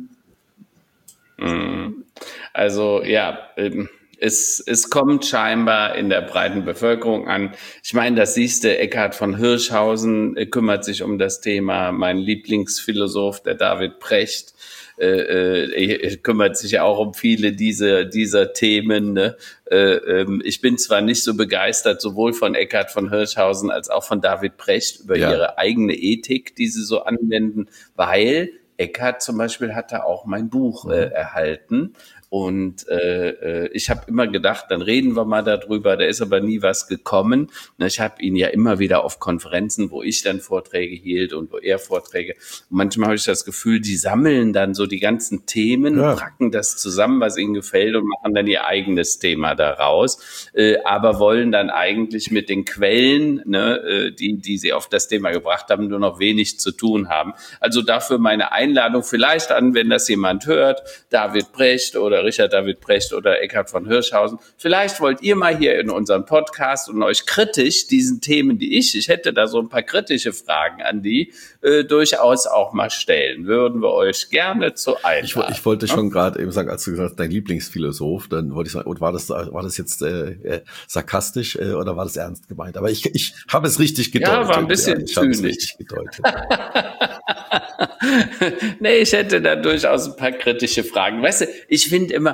mhm. Also ja, ähm, es, es kommt scheinbar in der breiten Bevölkerung an. Ich meine, das siehst du, Eckhard von Hirschhausen äh, kümmert sich um das Thema. Mein Lieblingsphilosoph, der David Precht, äh, äh, kümmert sich ja auch um viele dieser, dieser Themen. Ne? Äh, ähm, ich bin zwar nicht so begeistert, sowohl von Eckhard von Hirschhausen als auch von David Precht über Ja. ihre eigene Ethik, die sie so anwenden, weil Eckhart zum Beispiel hatte auch mein Buch äh, erhalten. Und äh, äh, ich habe immer gedacht, dann reden wir mal darüber. Da ist aber nie was gekommen. Na, ich habe ihn ja immer wieder auf Konferenzen, wo ich dann Vorträge hielt und wo er Vorträge. Und manchmal habe ich das Gefühl, die sammeln dann so die ganzen Themen, Ja. packen das zusammen, was ihnen gefällt und machen dann ihr eigenes Thema daraus. Äh, aber wollen dann eigentlich mit den Quellen, ne, äh, die, die sie auf das Thema gebracht haben, nur noch wenig zu tun haben. Also dafür meine Einladung vielleicht an, wenn das jemand hört, David Precht oder Richard David Precht oder Eckhard von Hirschhausen. Vielleicht wollt ihr mal hier in unserem Podcast und euch kritisch diesen Themen, die ich, ich hätte da so ein paar kritische Fragen an die, äh, durchaus auch mal stellen. Würden wir euch gerne zu einladen. Ich, ich wollte schon gerade eben sagen, als du gesagt hast, dein Lieblingsphilosoph, dann wollte ich sagen, und war das, war das jetzt äh, äh, sarkastisch äh, oder war das ernst gemeint? Aber ich, ich habe es richtig gedeutet. Ja, war ein bisschen ja, ich habe es zynisch. richtig gedeutet. Nee, ich hätte da durchaus ein paar kritische Fragen. Weißt du, ich finde immer,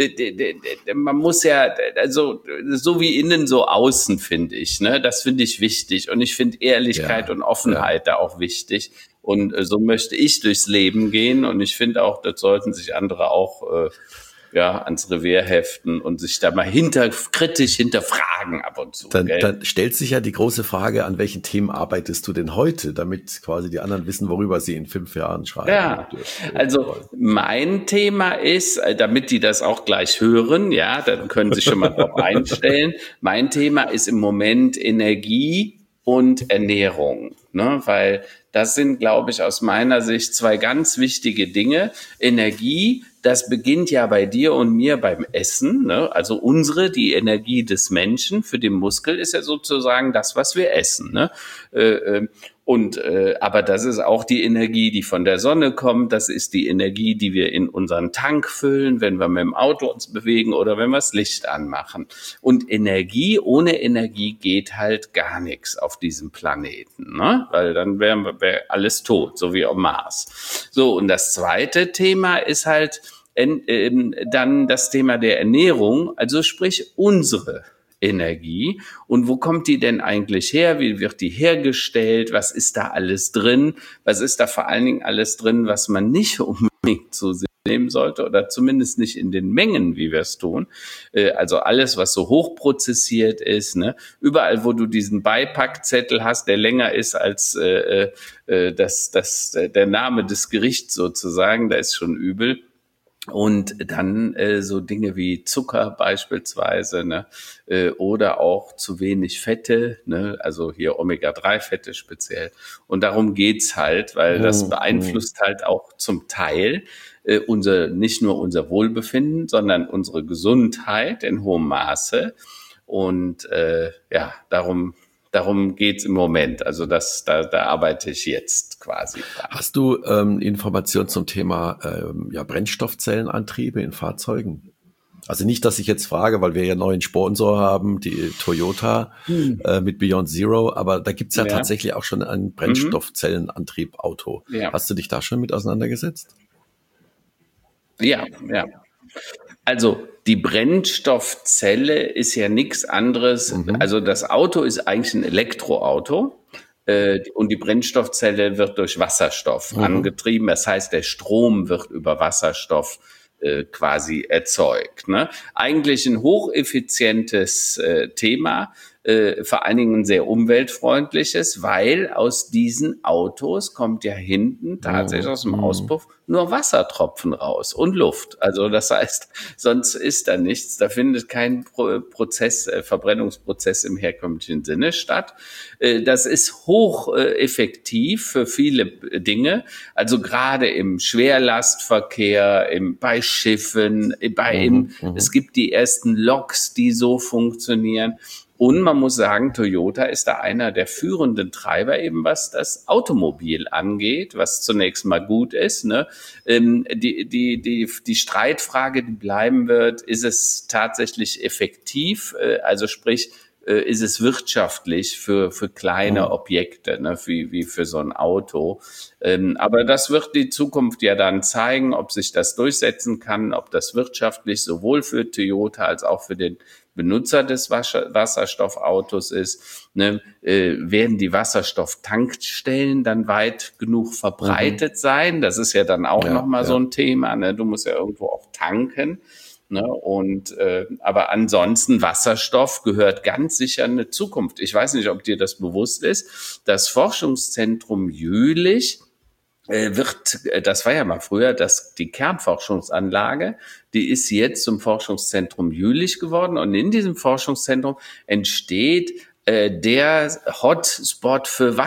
man muss ja, also so wie innen, so außen, finde ich. Ne? Das finde ich wichtig. Und ich finde Ehrlichkeit Ja, und Offenheit da auch wichtig. Und äh, so möchte ich durchs Leben gehen. Und ich finde auch, das sollten sich andere auch äh, ja, ans Revier heften und sich da mal hinter, kritisch hinterfragen ab und zu. Dann, gell? dann stellt sich ja die große Frage, an welchen Themen arbeitest du denn heute, damit quasi die anderen wissen, worüber sie in fünf Jahren schreiben. Ja, also mein Thema ist, äh, damit die das auch gleich hören, ja, dann können sie schon mal drauf einstellen. Mein Thema ist im Moment Energie und Ernährung, ne, weil das sind, glaube ich, aus meiner Sicht zwei ganz wichtige Dinge. Energie, das beginnt ja bei dir und mir beim Essen, ne? Also unsere, die Energie des Menschen für den Muskel ist ja sozusagen das, was wir essen, ne? Äh, und äh, aber das ist auch die Energie, die von der Sonne kommt. Das ist die Energie, die wir in unseren Tank füllen, wenn wir mit dem Auto uns bewegen oder wenn wir das Licht anmachen. Und Energie, ohne Energie geht halt gar nichts auf diesem Planeten, ne? Weil dann wären wir wär alles tot, so wie am Mars. So, und das zweite Thema ist halt dann das Thema der Ernährung, also sprich unsere Energie. Und wo kommt die denn eigentlich her? Wie wird die hergestellt? Was ist da alles drin? Was ist da vor allen Dingen alles drin, was man nicht unbedingt zu sich nehmen sollte oder zumindest nicht in den Mengen, wie wir es tun. Also alles, was so hochprozessiert ist, ne? Überall, wo du diesen Beipackzettel hast, der länger ist als äh, äh, das, das, der Name des Gerichts sozusagen, da ist schon übel. Und dann äh, so Dinge wie Zucker beispielsweise, ne, äh, oder auch zu wenig Fette, ne, also hier Omega drei Fette speziell. Und darum geht's halt, weil das beeinflusst halt auch zum Teil äh, unser nicht nur unser Wohlbefinden, sondern unsere Gesundheit in hohem Maße. Und äh, ja, darum Darum geht's im Moment. Also das, da, da arbeite ich jetzt quasi dran. Hast du ähm, Informationen zum Thema ähm, ja, Brennstoffzellenantriebe in Fahrzeugen? Also nicht, dass ich jetzt frage, weil wir ja einen neuen Sponsor haben, die Toyota hm. äh, mit Beyond Zero, aber da gibt's ja, ja tatsächlich auch schon ein Brennstoffzellenantrieb-Auto. Ja. Hast du dich da schon mit auseinandergesetzt? Ja, ja. Also die Brennstoffzelle ist ja nichts anderes. Mhm. Also das Auto ist eigentlich ein Elektroauto äh, und die Brennstoffzelle wird durch Wasserstoff mhm. angetrieben. Das heißt, der Strom wird über Wasserstoff äh, quasi erzeugt. Ne? Eigentlich ein hocheffizientes äh, Thema. äh, vor allen Dingen ein sehr umweltfreundliches, weil aus diesen Autos kommt ja hinten tatsächlich aus dem Auspuff nur Wassertropfen raus und Luft. Also das heißt, sonst ist da nichts. Da findet kein Pro- Prozess, äh, Verbrennungsprozess im herkömmlichen Sinne statt. Äh, das ist hoch äh, effektiv für viele Dinge. Also gerade im Schwerlastverkehr, im, bei Schiffen, bei im, es gibt die ersten Loks, die so funktionieren. Und man muss sagen, Toyota ist da einer der führenden Treiber, eben was das Automobil angeht, was zunächst mal gut ist. Ne? Ähm, die, die, die, die Streitfrage, die bleiben wird, ist es tatsächlich effektiv? Äh, also sprich, äh, ist es wirtschaftlich für, für kleine Objekte, ne? wie, wie für so ein Auto? Ähm, aber das wird die Zukunft ja dann zeigen, ob sich das durchsetzen kann, ob das wirtschaftlich sowohl für Toyota als auch für den Benutzer des Wasserstoffautos ist, ne, äh, werden die Wasserstofftankstellen dann weit genug verbreitet mhm. sein? Das ist ja dann auch ja, nochmal ja. so ein Thema. Ne? Du musst ja irgendwo auch tanken. Ne? Und äh, aber ansonsten Wasserstoff gehört ganz sicher eine Zukunft. Ich weiß nicht, ob dir das bewusst ist. Das Forschungszentrum Jülich wird, das war ja mal früher, das, die Kernforschungsanlage, die ist jetzt zum Forschungszentrum Jülich geworden und in diesem Forschungszentrum entsteht äh, der Hotspot für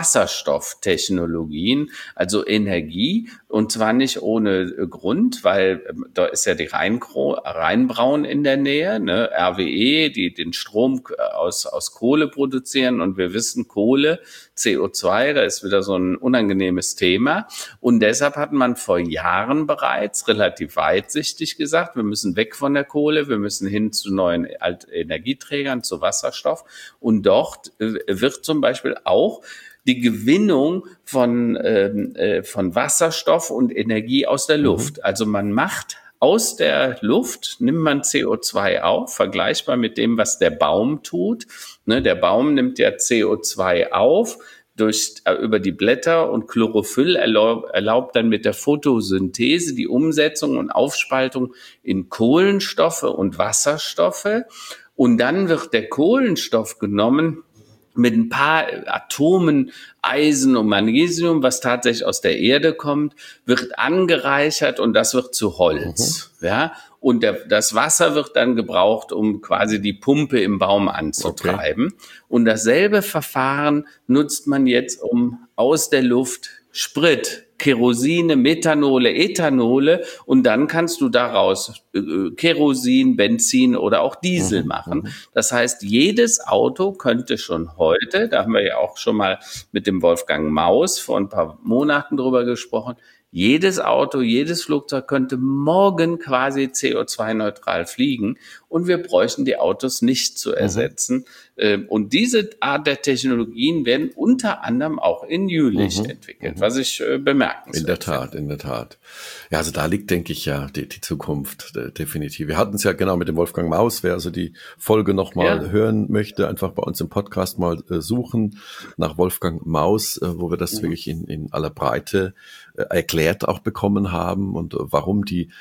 Wasserstofftechnologien, also Energie, und zwar nicht ohne Grund, weil äh, da ist ja die Rheinkro- Rheinbraun in der Nähe, ne, R W E, die den Strom aus, aus Kohle produzieren, und wir wissen, Kohle, C O zwei, da ist wieder so ein unangenehmes Thema. Und deshalb hat man vor Jahren bereits relativ weitsichtig gesagt, wir müssen weg von der Kohle, wir müssen hin zu neuen Energieträgern, zu Wasserstoff. Und dort wird zum Beispiel auch die Gewinnung von, äh, von Wasserstoff und Energie aus der Luft. Mhm. Also man macht aus der Luft, nimmt man C O zwei auf, vergleichbar mit dem, was der Baum tut. Ne, der Baum nimmt ja C O zwei auf durch, äh, über die Blätter, und Chlorophyll erlaub, erlaubt dann mit der Photosynthese die Umsetzung und Aufspaltung in Kohlenstoffe und Wasserstoffe. Und dann wird der Kohlenstoff genommen, mit ein paar Atomen Eisen und Magnesium, was tatsächlich aus der Erde kommt, wird angereichert, und das wird zu Holz. Mhm. Ja, und der, das Wasser wird dann gebraucht, um quasi die Pumpe im Baum anzutreiben. Okay. Und dasselbe Verfahren nutzt man jetzt, um aus der Luft Sprit, Kerosine, Methanole, Ethanole, und dann kannst du daraus äh, Kerosin, Benzin oder auch Diesel mhm, machen. Das heißt, jedes Auto könnte schon heute, da haben wir ja auch schon mal mit dem Wolfgang Maus vor ein paar Monaten drüber gesprochen, jedes Auto, jedes Flugzeug könnte morgen quasi C O zwei neutral fliegen, und wir bräuchten die Autos nicht zu ersetzen. Mhm. Und diese Art der Technologien werden unter anderem auch in Jülich mhm. entwickelt, was ich äh, bemerkenswert In der Tat, finde. in der Tat. Ja, also da liegt, denke ich, ja die, die Zukunft äh, definitiv. Wir hatten es ja genau mit dem Wolfgang Maus. Wer also die Folge nochmal ja. hören möchte, einfach bei uns im Podcast mal äh, suchen nach Wolfgang Maus, äh, wo wir das mhm. wirklich in, in aller Breite äh, erklärt auch bekommen haben, und äh, warum die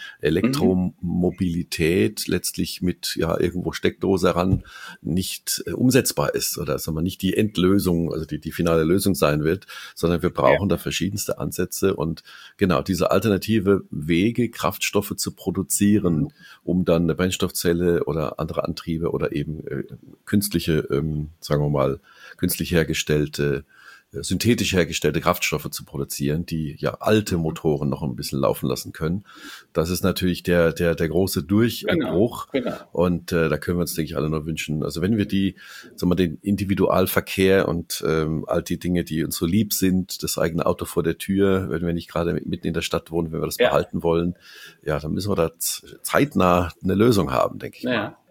Elektromobilität mhm. letztlich mit ja irgendwo Steckdose ran nicht äh, umsetzbar ist, oder sagen wir nicht die Endlösung, also die, die finale Lösung sein wird, sondern wir brauchen ja. da verschiedenste Ansätze und genau diese alternative Wege, Kraftstoffe zu produzieren, um dann eine Brennstoffzelle oder andere Antriebe oder eben äh, künstliche, ähm, sagen wir mal, künstlich hergestellte, äh, synthetisch hergestellte Kraftstoffe zu produzieren, die ja alte Motoren noch ein bisschen laufen lassen können. Das ist natürlich der der der große Durchbruch. Genau, genau. Und äh, da können wir uns, denke ich, alle nur wünschen. Also wenn wir die, sagen wir, den Individualverkehr und ähm, all die Dinge, die uns so lieb sind, das eigene Auto vor der Tür, wenn wir nicht gerade mitten in der Stadt wohnen, wenn wir das ja. behalten wollen, ja, dann müssen wir da zeitnah eine Lösung haben, denke ich ja. mal.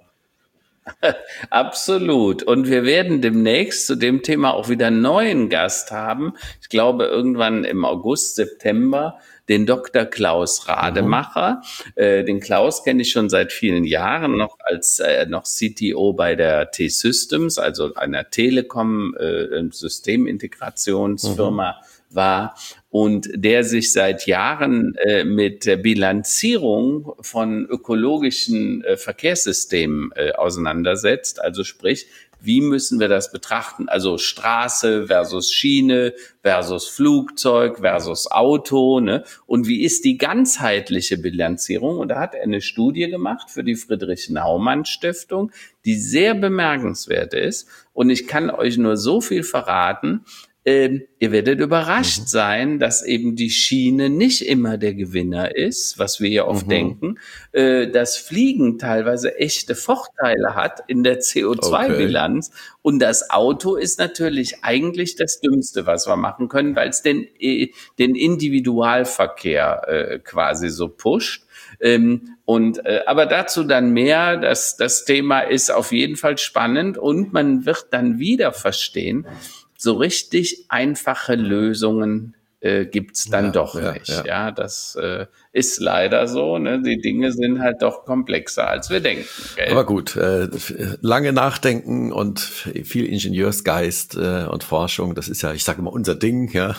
Absolut. Und wir werden demnächst zu dem Thema auch wieder einen neuen Gast haben. Ich glaube, irgendwann im August, September, den Doktor Klaus Rademacher. Mhm. Äh, den Klaus kenne ich schon seit vielen Jahren, noch als äh, noch C T O bei der T-Systems, also einer Telekom, äh, Systemintegrationsfirma. Mhm. war und der sich seit Jahren äh, mit der Bilanzierung von ökologischen äh, Verkehrssystemen äh, auseinandersetzt. Also sprich, wie müssen wir das betrachten? Also Straße versus Schiene versus Flugzeug versus Auto, ne? Und wie ist die ganzheitliche Bilanzierung? Und da hat er eine Studie gemacht für die Friedrich-Naumann-Stiftung, die sehr bemerkenswert ist. Und ich kann euch nur so viel verraten. Ähm, ihr werdet überrascht mhm. sein, dass eben die Schiene nicht immer der Gewinner ist, was wir ja oft mhm. denken, äh, dass Fliegen teilweise echte Vorteile hat in der C O zwei Bilanz. Okay. Und das Auto ist natürlich eigentlich das Dümmste, was wir machen können, weil es den, äh, den Individualverkehr äh, quasi so pusht. Ähm, und äh, aber dazu dann mehr. Das, das Thema ist auf jeden Fall spannend und man wird dann wieder verstehen, so richtig einfache Lösungen äh, gibt's dann ja, doch ja, nicht. Ja, ja das äh, ist leider so. Ne? Die Dinge sind halt doch komplexer, als wir denken. Gell? Aber gut, äh, lange nachdenken und viel Ingenieursgeist äh, und Forschung, das ist ja, ich sage immer, unser Ding. Ja,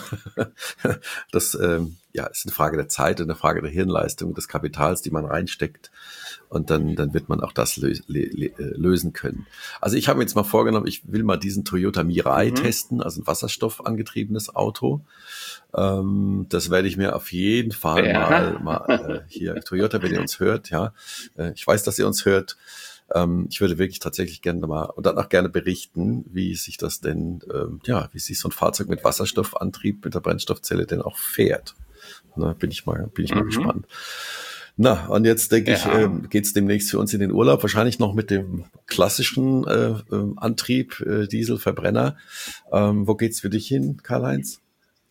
das äh, ja, ist eine Frage der Zeit und eine Frage der Hirnleistung, des Kapitals, die man reinsteckt. Und dann, dann wird man auch das lö- lö- lösen können. Also ich habe mir jetzt mal vorgenommen, ich will mal diesen Toyota Mirai mhm. testen, also ein wasserstoffangetriebenes Auto. Ähm, das werde ich mir auf jeden Fall ja. mal, mal äh, hier, Toyota, wenn ihr uns hört, ja, äh, ich weiß, dass ihr uns hört. Ähm, ich würde wirklich tatsächlich gerne mal und dann auch gerne berichten, wie sich das denn, ähm, ja, wie sich so ein Fahrzeug mit Wasserstoffantrieb, mit der Brennstoffzelle denn auch fährt. Na, bin ich mal, bin ich mal mhm. gespannt. Na, und jetzt denke ja. ich, äh, geht's demnächst für uns in den Urlaub, wahrscheinlich noch mit dem klassischen äh, äh, Antrieb, äh, Dieselverbrenner. Ähm, wo geht's für dich hin, Karl-Heinz?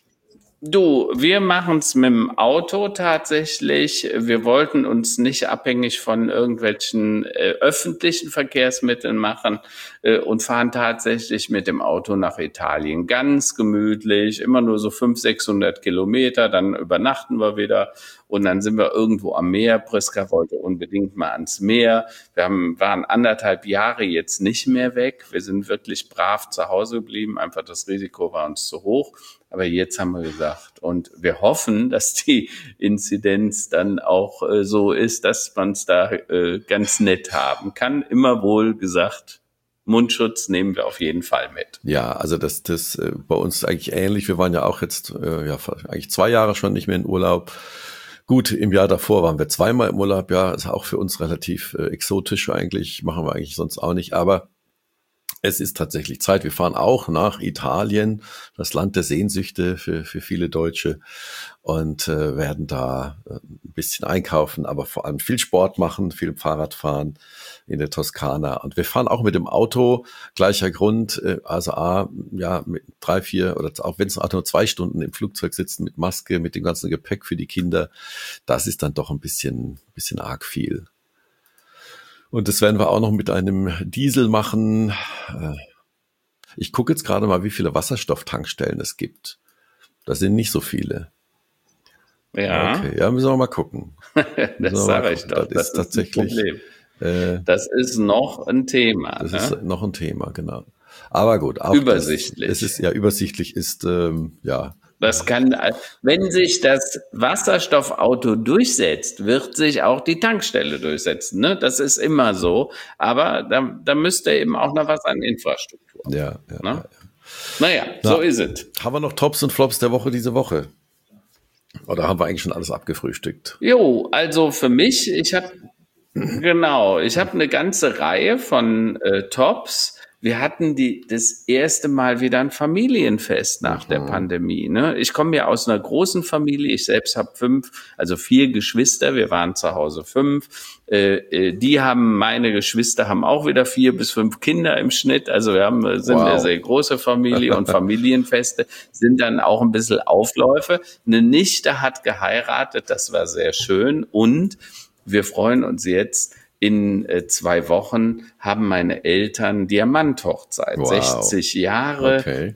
Du, wir machen es mit dem Auto tatsächlich. Wir wollten uns nicht abhängig von irgendwelchen äh, öffentlichen Verkehrsmitteln machen äh, und fahren tatsächlich mit dem Auto nach Italien. Ganz gemütlich, immer nur so fünfhundert, sechshundert Kilometer, dann übernachten wir wieder und dann sind wir irgendwo am Meer. Priska wollte unbedingt mal ans Meer. Wir haben, waren anderthalb Jahre jetzt nicht mehr weg. Wir sind wirklich brav zu Hause geblieben. Einfach das Risiko war uns zu hoch. Aber jetzt haben wir gesagt, und wir hoffen, dass die Inzidenz dann auch äh, so ist, dass man es da äh, ganz nett haben kann. Immer wohl gesagt, Mundschutz nehmen wir auf jeden Fall mit. Ja, also das das äh, bei uns eigentlich ähnlich. Wir waren ja auch jetzt äh, ja eigentlich zwei Jahre schon nicht mehr in Urlaub. Gut, im Jahr davor waren wir zweimal im Urlaub. Ja, ist auch für uns relativ äh, exotisch eigentlich. Machen wir eigentlich sonst auch nicht. Aber es ist tatsächlich Zeit. Wir fahren auch nach Italien, das Land der Sehnsüchte für, für viele Deutsche, und äh, werden da äh, ein bisschen einkaufen, aber vor allem viel Sport machen, viel Fahrrad fahren in der Toskana. Und wir fahren auch mit dem Auto, gleicher Grund, äh, also A, ja, mit drei, vier oder auch wenn es nur zwei Stunden im Flugzeug sitzen mit Maske, mit dem ganzen Gepäck für die Kinder, das ist dann doch ein bisschen, bisschen arg viel. Und das werden wir auch noch mit einem Diesel machen. Ich gucke jetzt gerade mal, wie viele Wasserstofftankstellen es gibt. Das sind nicht so viele. Ja. Okay, ja, müssen wir mal gucken. Das sage ich doch. Das, das ist tatsächlich. Ein Problem. Äh, das ist noch ein Thema. Das ne? ist noch ein Thema, genau. Aber gut, auch übersichtlich. Das, es ist ja übersichtlich, ist ähm, ja. Das kann, wenn sich das Wasserstoffauto durchsetzt, wird sich auch die Tankstelle durchsetzen. Ne? Das ist immer so. Aber da, da müsste eben auch noch was an Infrastruktur. Ja, ja, ne? ja, ja. Naja, Na, so ist es. Haben wir noch Tops und Flops der Woche diese Woche? Oder haben wir eigentlich schon alles abgefrühstückt? Jo, also für mich, ich habe genau, ich habe eine ganze Reihe von äh, Tops. Wir hatten die das erste Mal wieder ein Familienfest nach mhm. der Pandemie. Ne? Ich komme ja aus einer großen Familie. Ich selbst habe fünf, also vier Geschwister. Wir waren zu Hause fünf. Äh, die haben, meine Geschwister haben auch wieder vier bis fünf Kinder im Schnitt. Also wir haben sind wow. eine sehr große Familie und Familienfeste sind dann auch ein bisschen Aufläufe. Eine Nichte hat geheiratet, das war sehr schön. Und wir freuen uns jetzt. In äh, zwei Wochen haben meine Eltern Diamanthochzeit, wow. sechzig Jahre. Okay.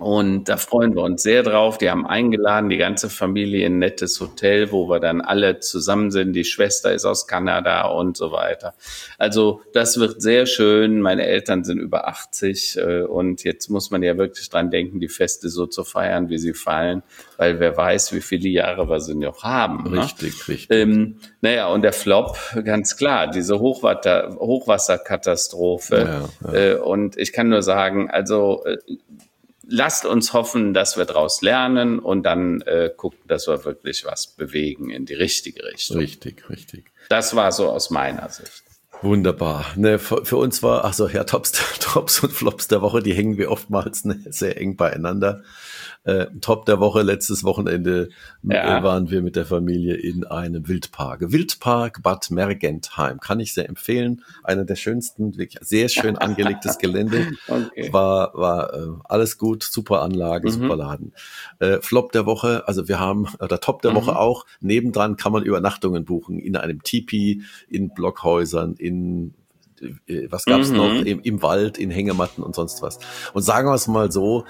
Und da freuen wir uns sehr drauf. Die haben eingeladen, die ganze Familie in ein nettes Hotel, wo wir dann alle zusammen sind. Die Schwester ist aus Kanada und so weiter. Also das wird sehr schön. Meine Eltern sind über achtzig und jetzt muss man ja wirklich dran denken, die Feste so zu feiern, wie sie fallen, weil wer weiß, wie viele Jahre wir sie noch haben. Richtig, ne? richtig. Ähm, naja, und der Flop, ganz klar, diese Hochwasser, Hochwasserkatastrophe. Ja, ja. Äh, und ich kann nur sagen, also äh, lasst uns hoffen, dass wir daraus lernen und dann äh, gucken, dass wir wirklich was bewegen in die richtige Richtung. Richtig, richtig. Das war so aus meiner Sicht. Wunderbar. Ne, für, für uns war, also ja, Tops, Tops und Flops der Woche, die hängen wir oftmals ne, sehr eng beieinander. Äh, Top der Woche, letztes Wochenende ja. äh, waren wir mit der Familie in einem Wildpark. Wildpark Bad Mergentheim, kann ich sehr empfehlen. Einer der schönsten, wirklich sehr schön angelegtes Gelände. Okay. War, war äh, alles gut, super Anlage, mhm. super Laden. Äh, Flop der Woche, also wir haben, oder Top der mhm. Woche auch, nebendran kann man Übernachtungen buchen, in einem Tipi, in Blockhäusern, in was gab's mhm. noch, Im, im Wald, in Hängematten und sonst was. Und sagen wir es mal so,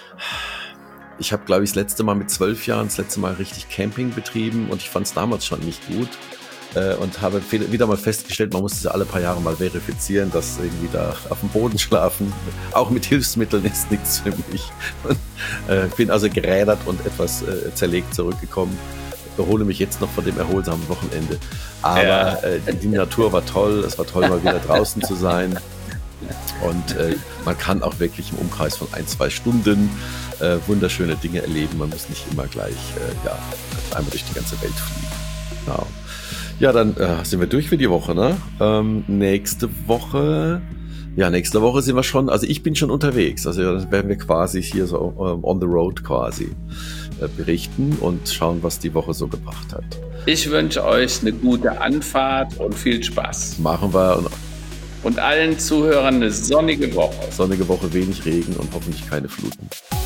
ich habe, glaube ich, das letzte Mal mit zwölf Jahren, das letzte Mal richtig Camping betrieben und ich fand es damals schon nicht gut äh, und habe wieder mal festgestellt, man muss es ja alle paar Jahre mal verifizieren, dass irgendwie da auf dem Boden schlafen, auch mit Hilfsmitteln, ist nichts für mich. Und, äh, bin also gerädert und etwas äh, zerlegt zurückgekommen. Erhole mich jetzt noch von dem erholsamen Wochenende. Aber ja. äh, die, die Natur war toll, es war toll, mal wieder draußen zu sein. Und äh, man kann auch wirklich im Umkreis von ein, zwei Stunden äh, wunderschöne Dinge erleben. Man muss nicht immer gleich äh, ja, einmal durch die ganze Welt fliegen. Genau. Ja, dann äh, sind wir durch für die Woche. Ne? Ähm, nächste Woche, ja, nächste Woche sind wir schon, also ich bin schon unterwegs. Also dann werden wir quasi hier so um, on the road quasi äh, berichten und schauen, was die Woche so gebracht hat. Ich wünsche euch eine gute Anfahrt und viel Spaß. Machen wir. Und Und allen Zuhörern eine sonnige Woche. Sonnige Woche, wenig Regen und hoffentlich keine Fluten.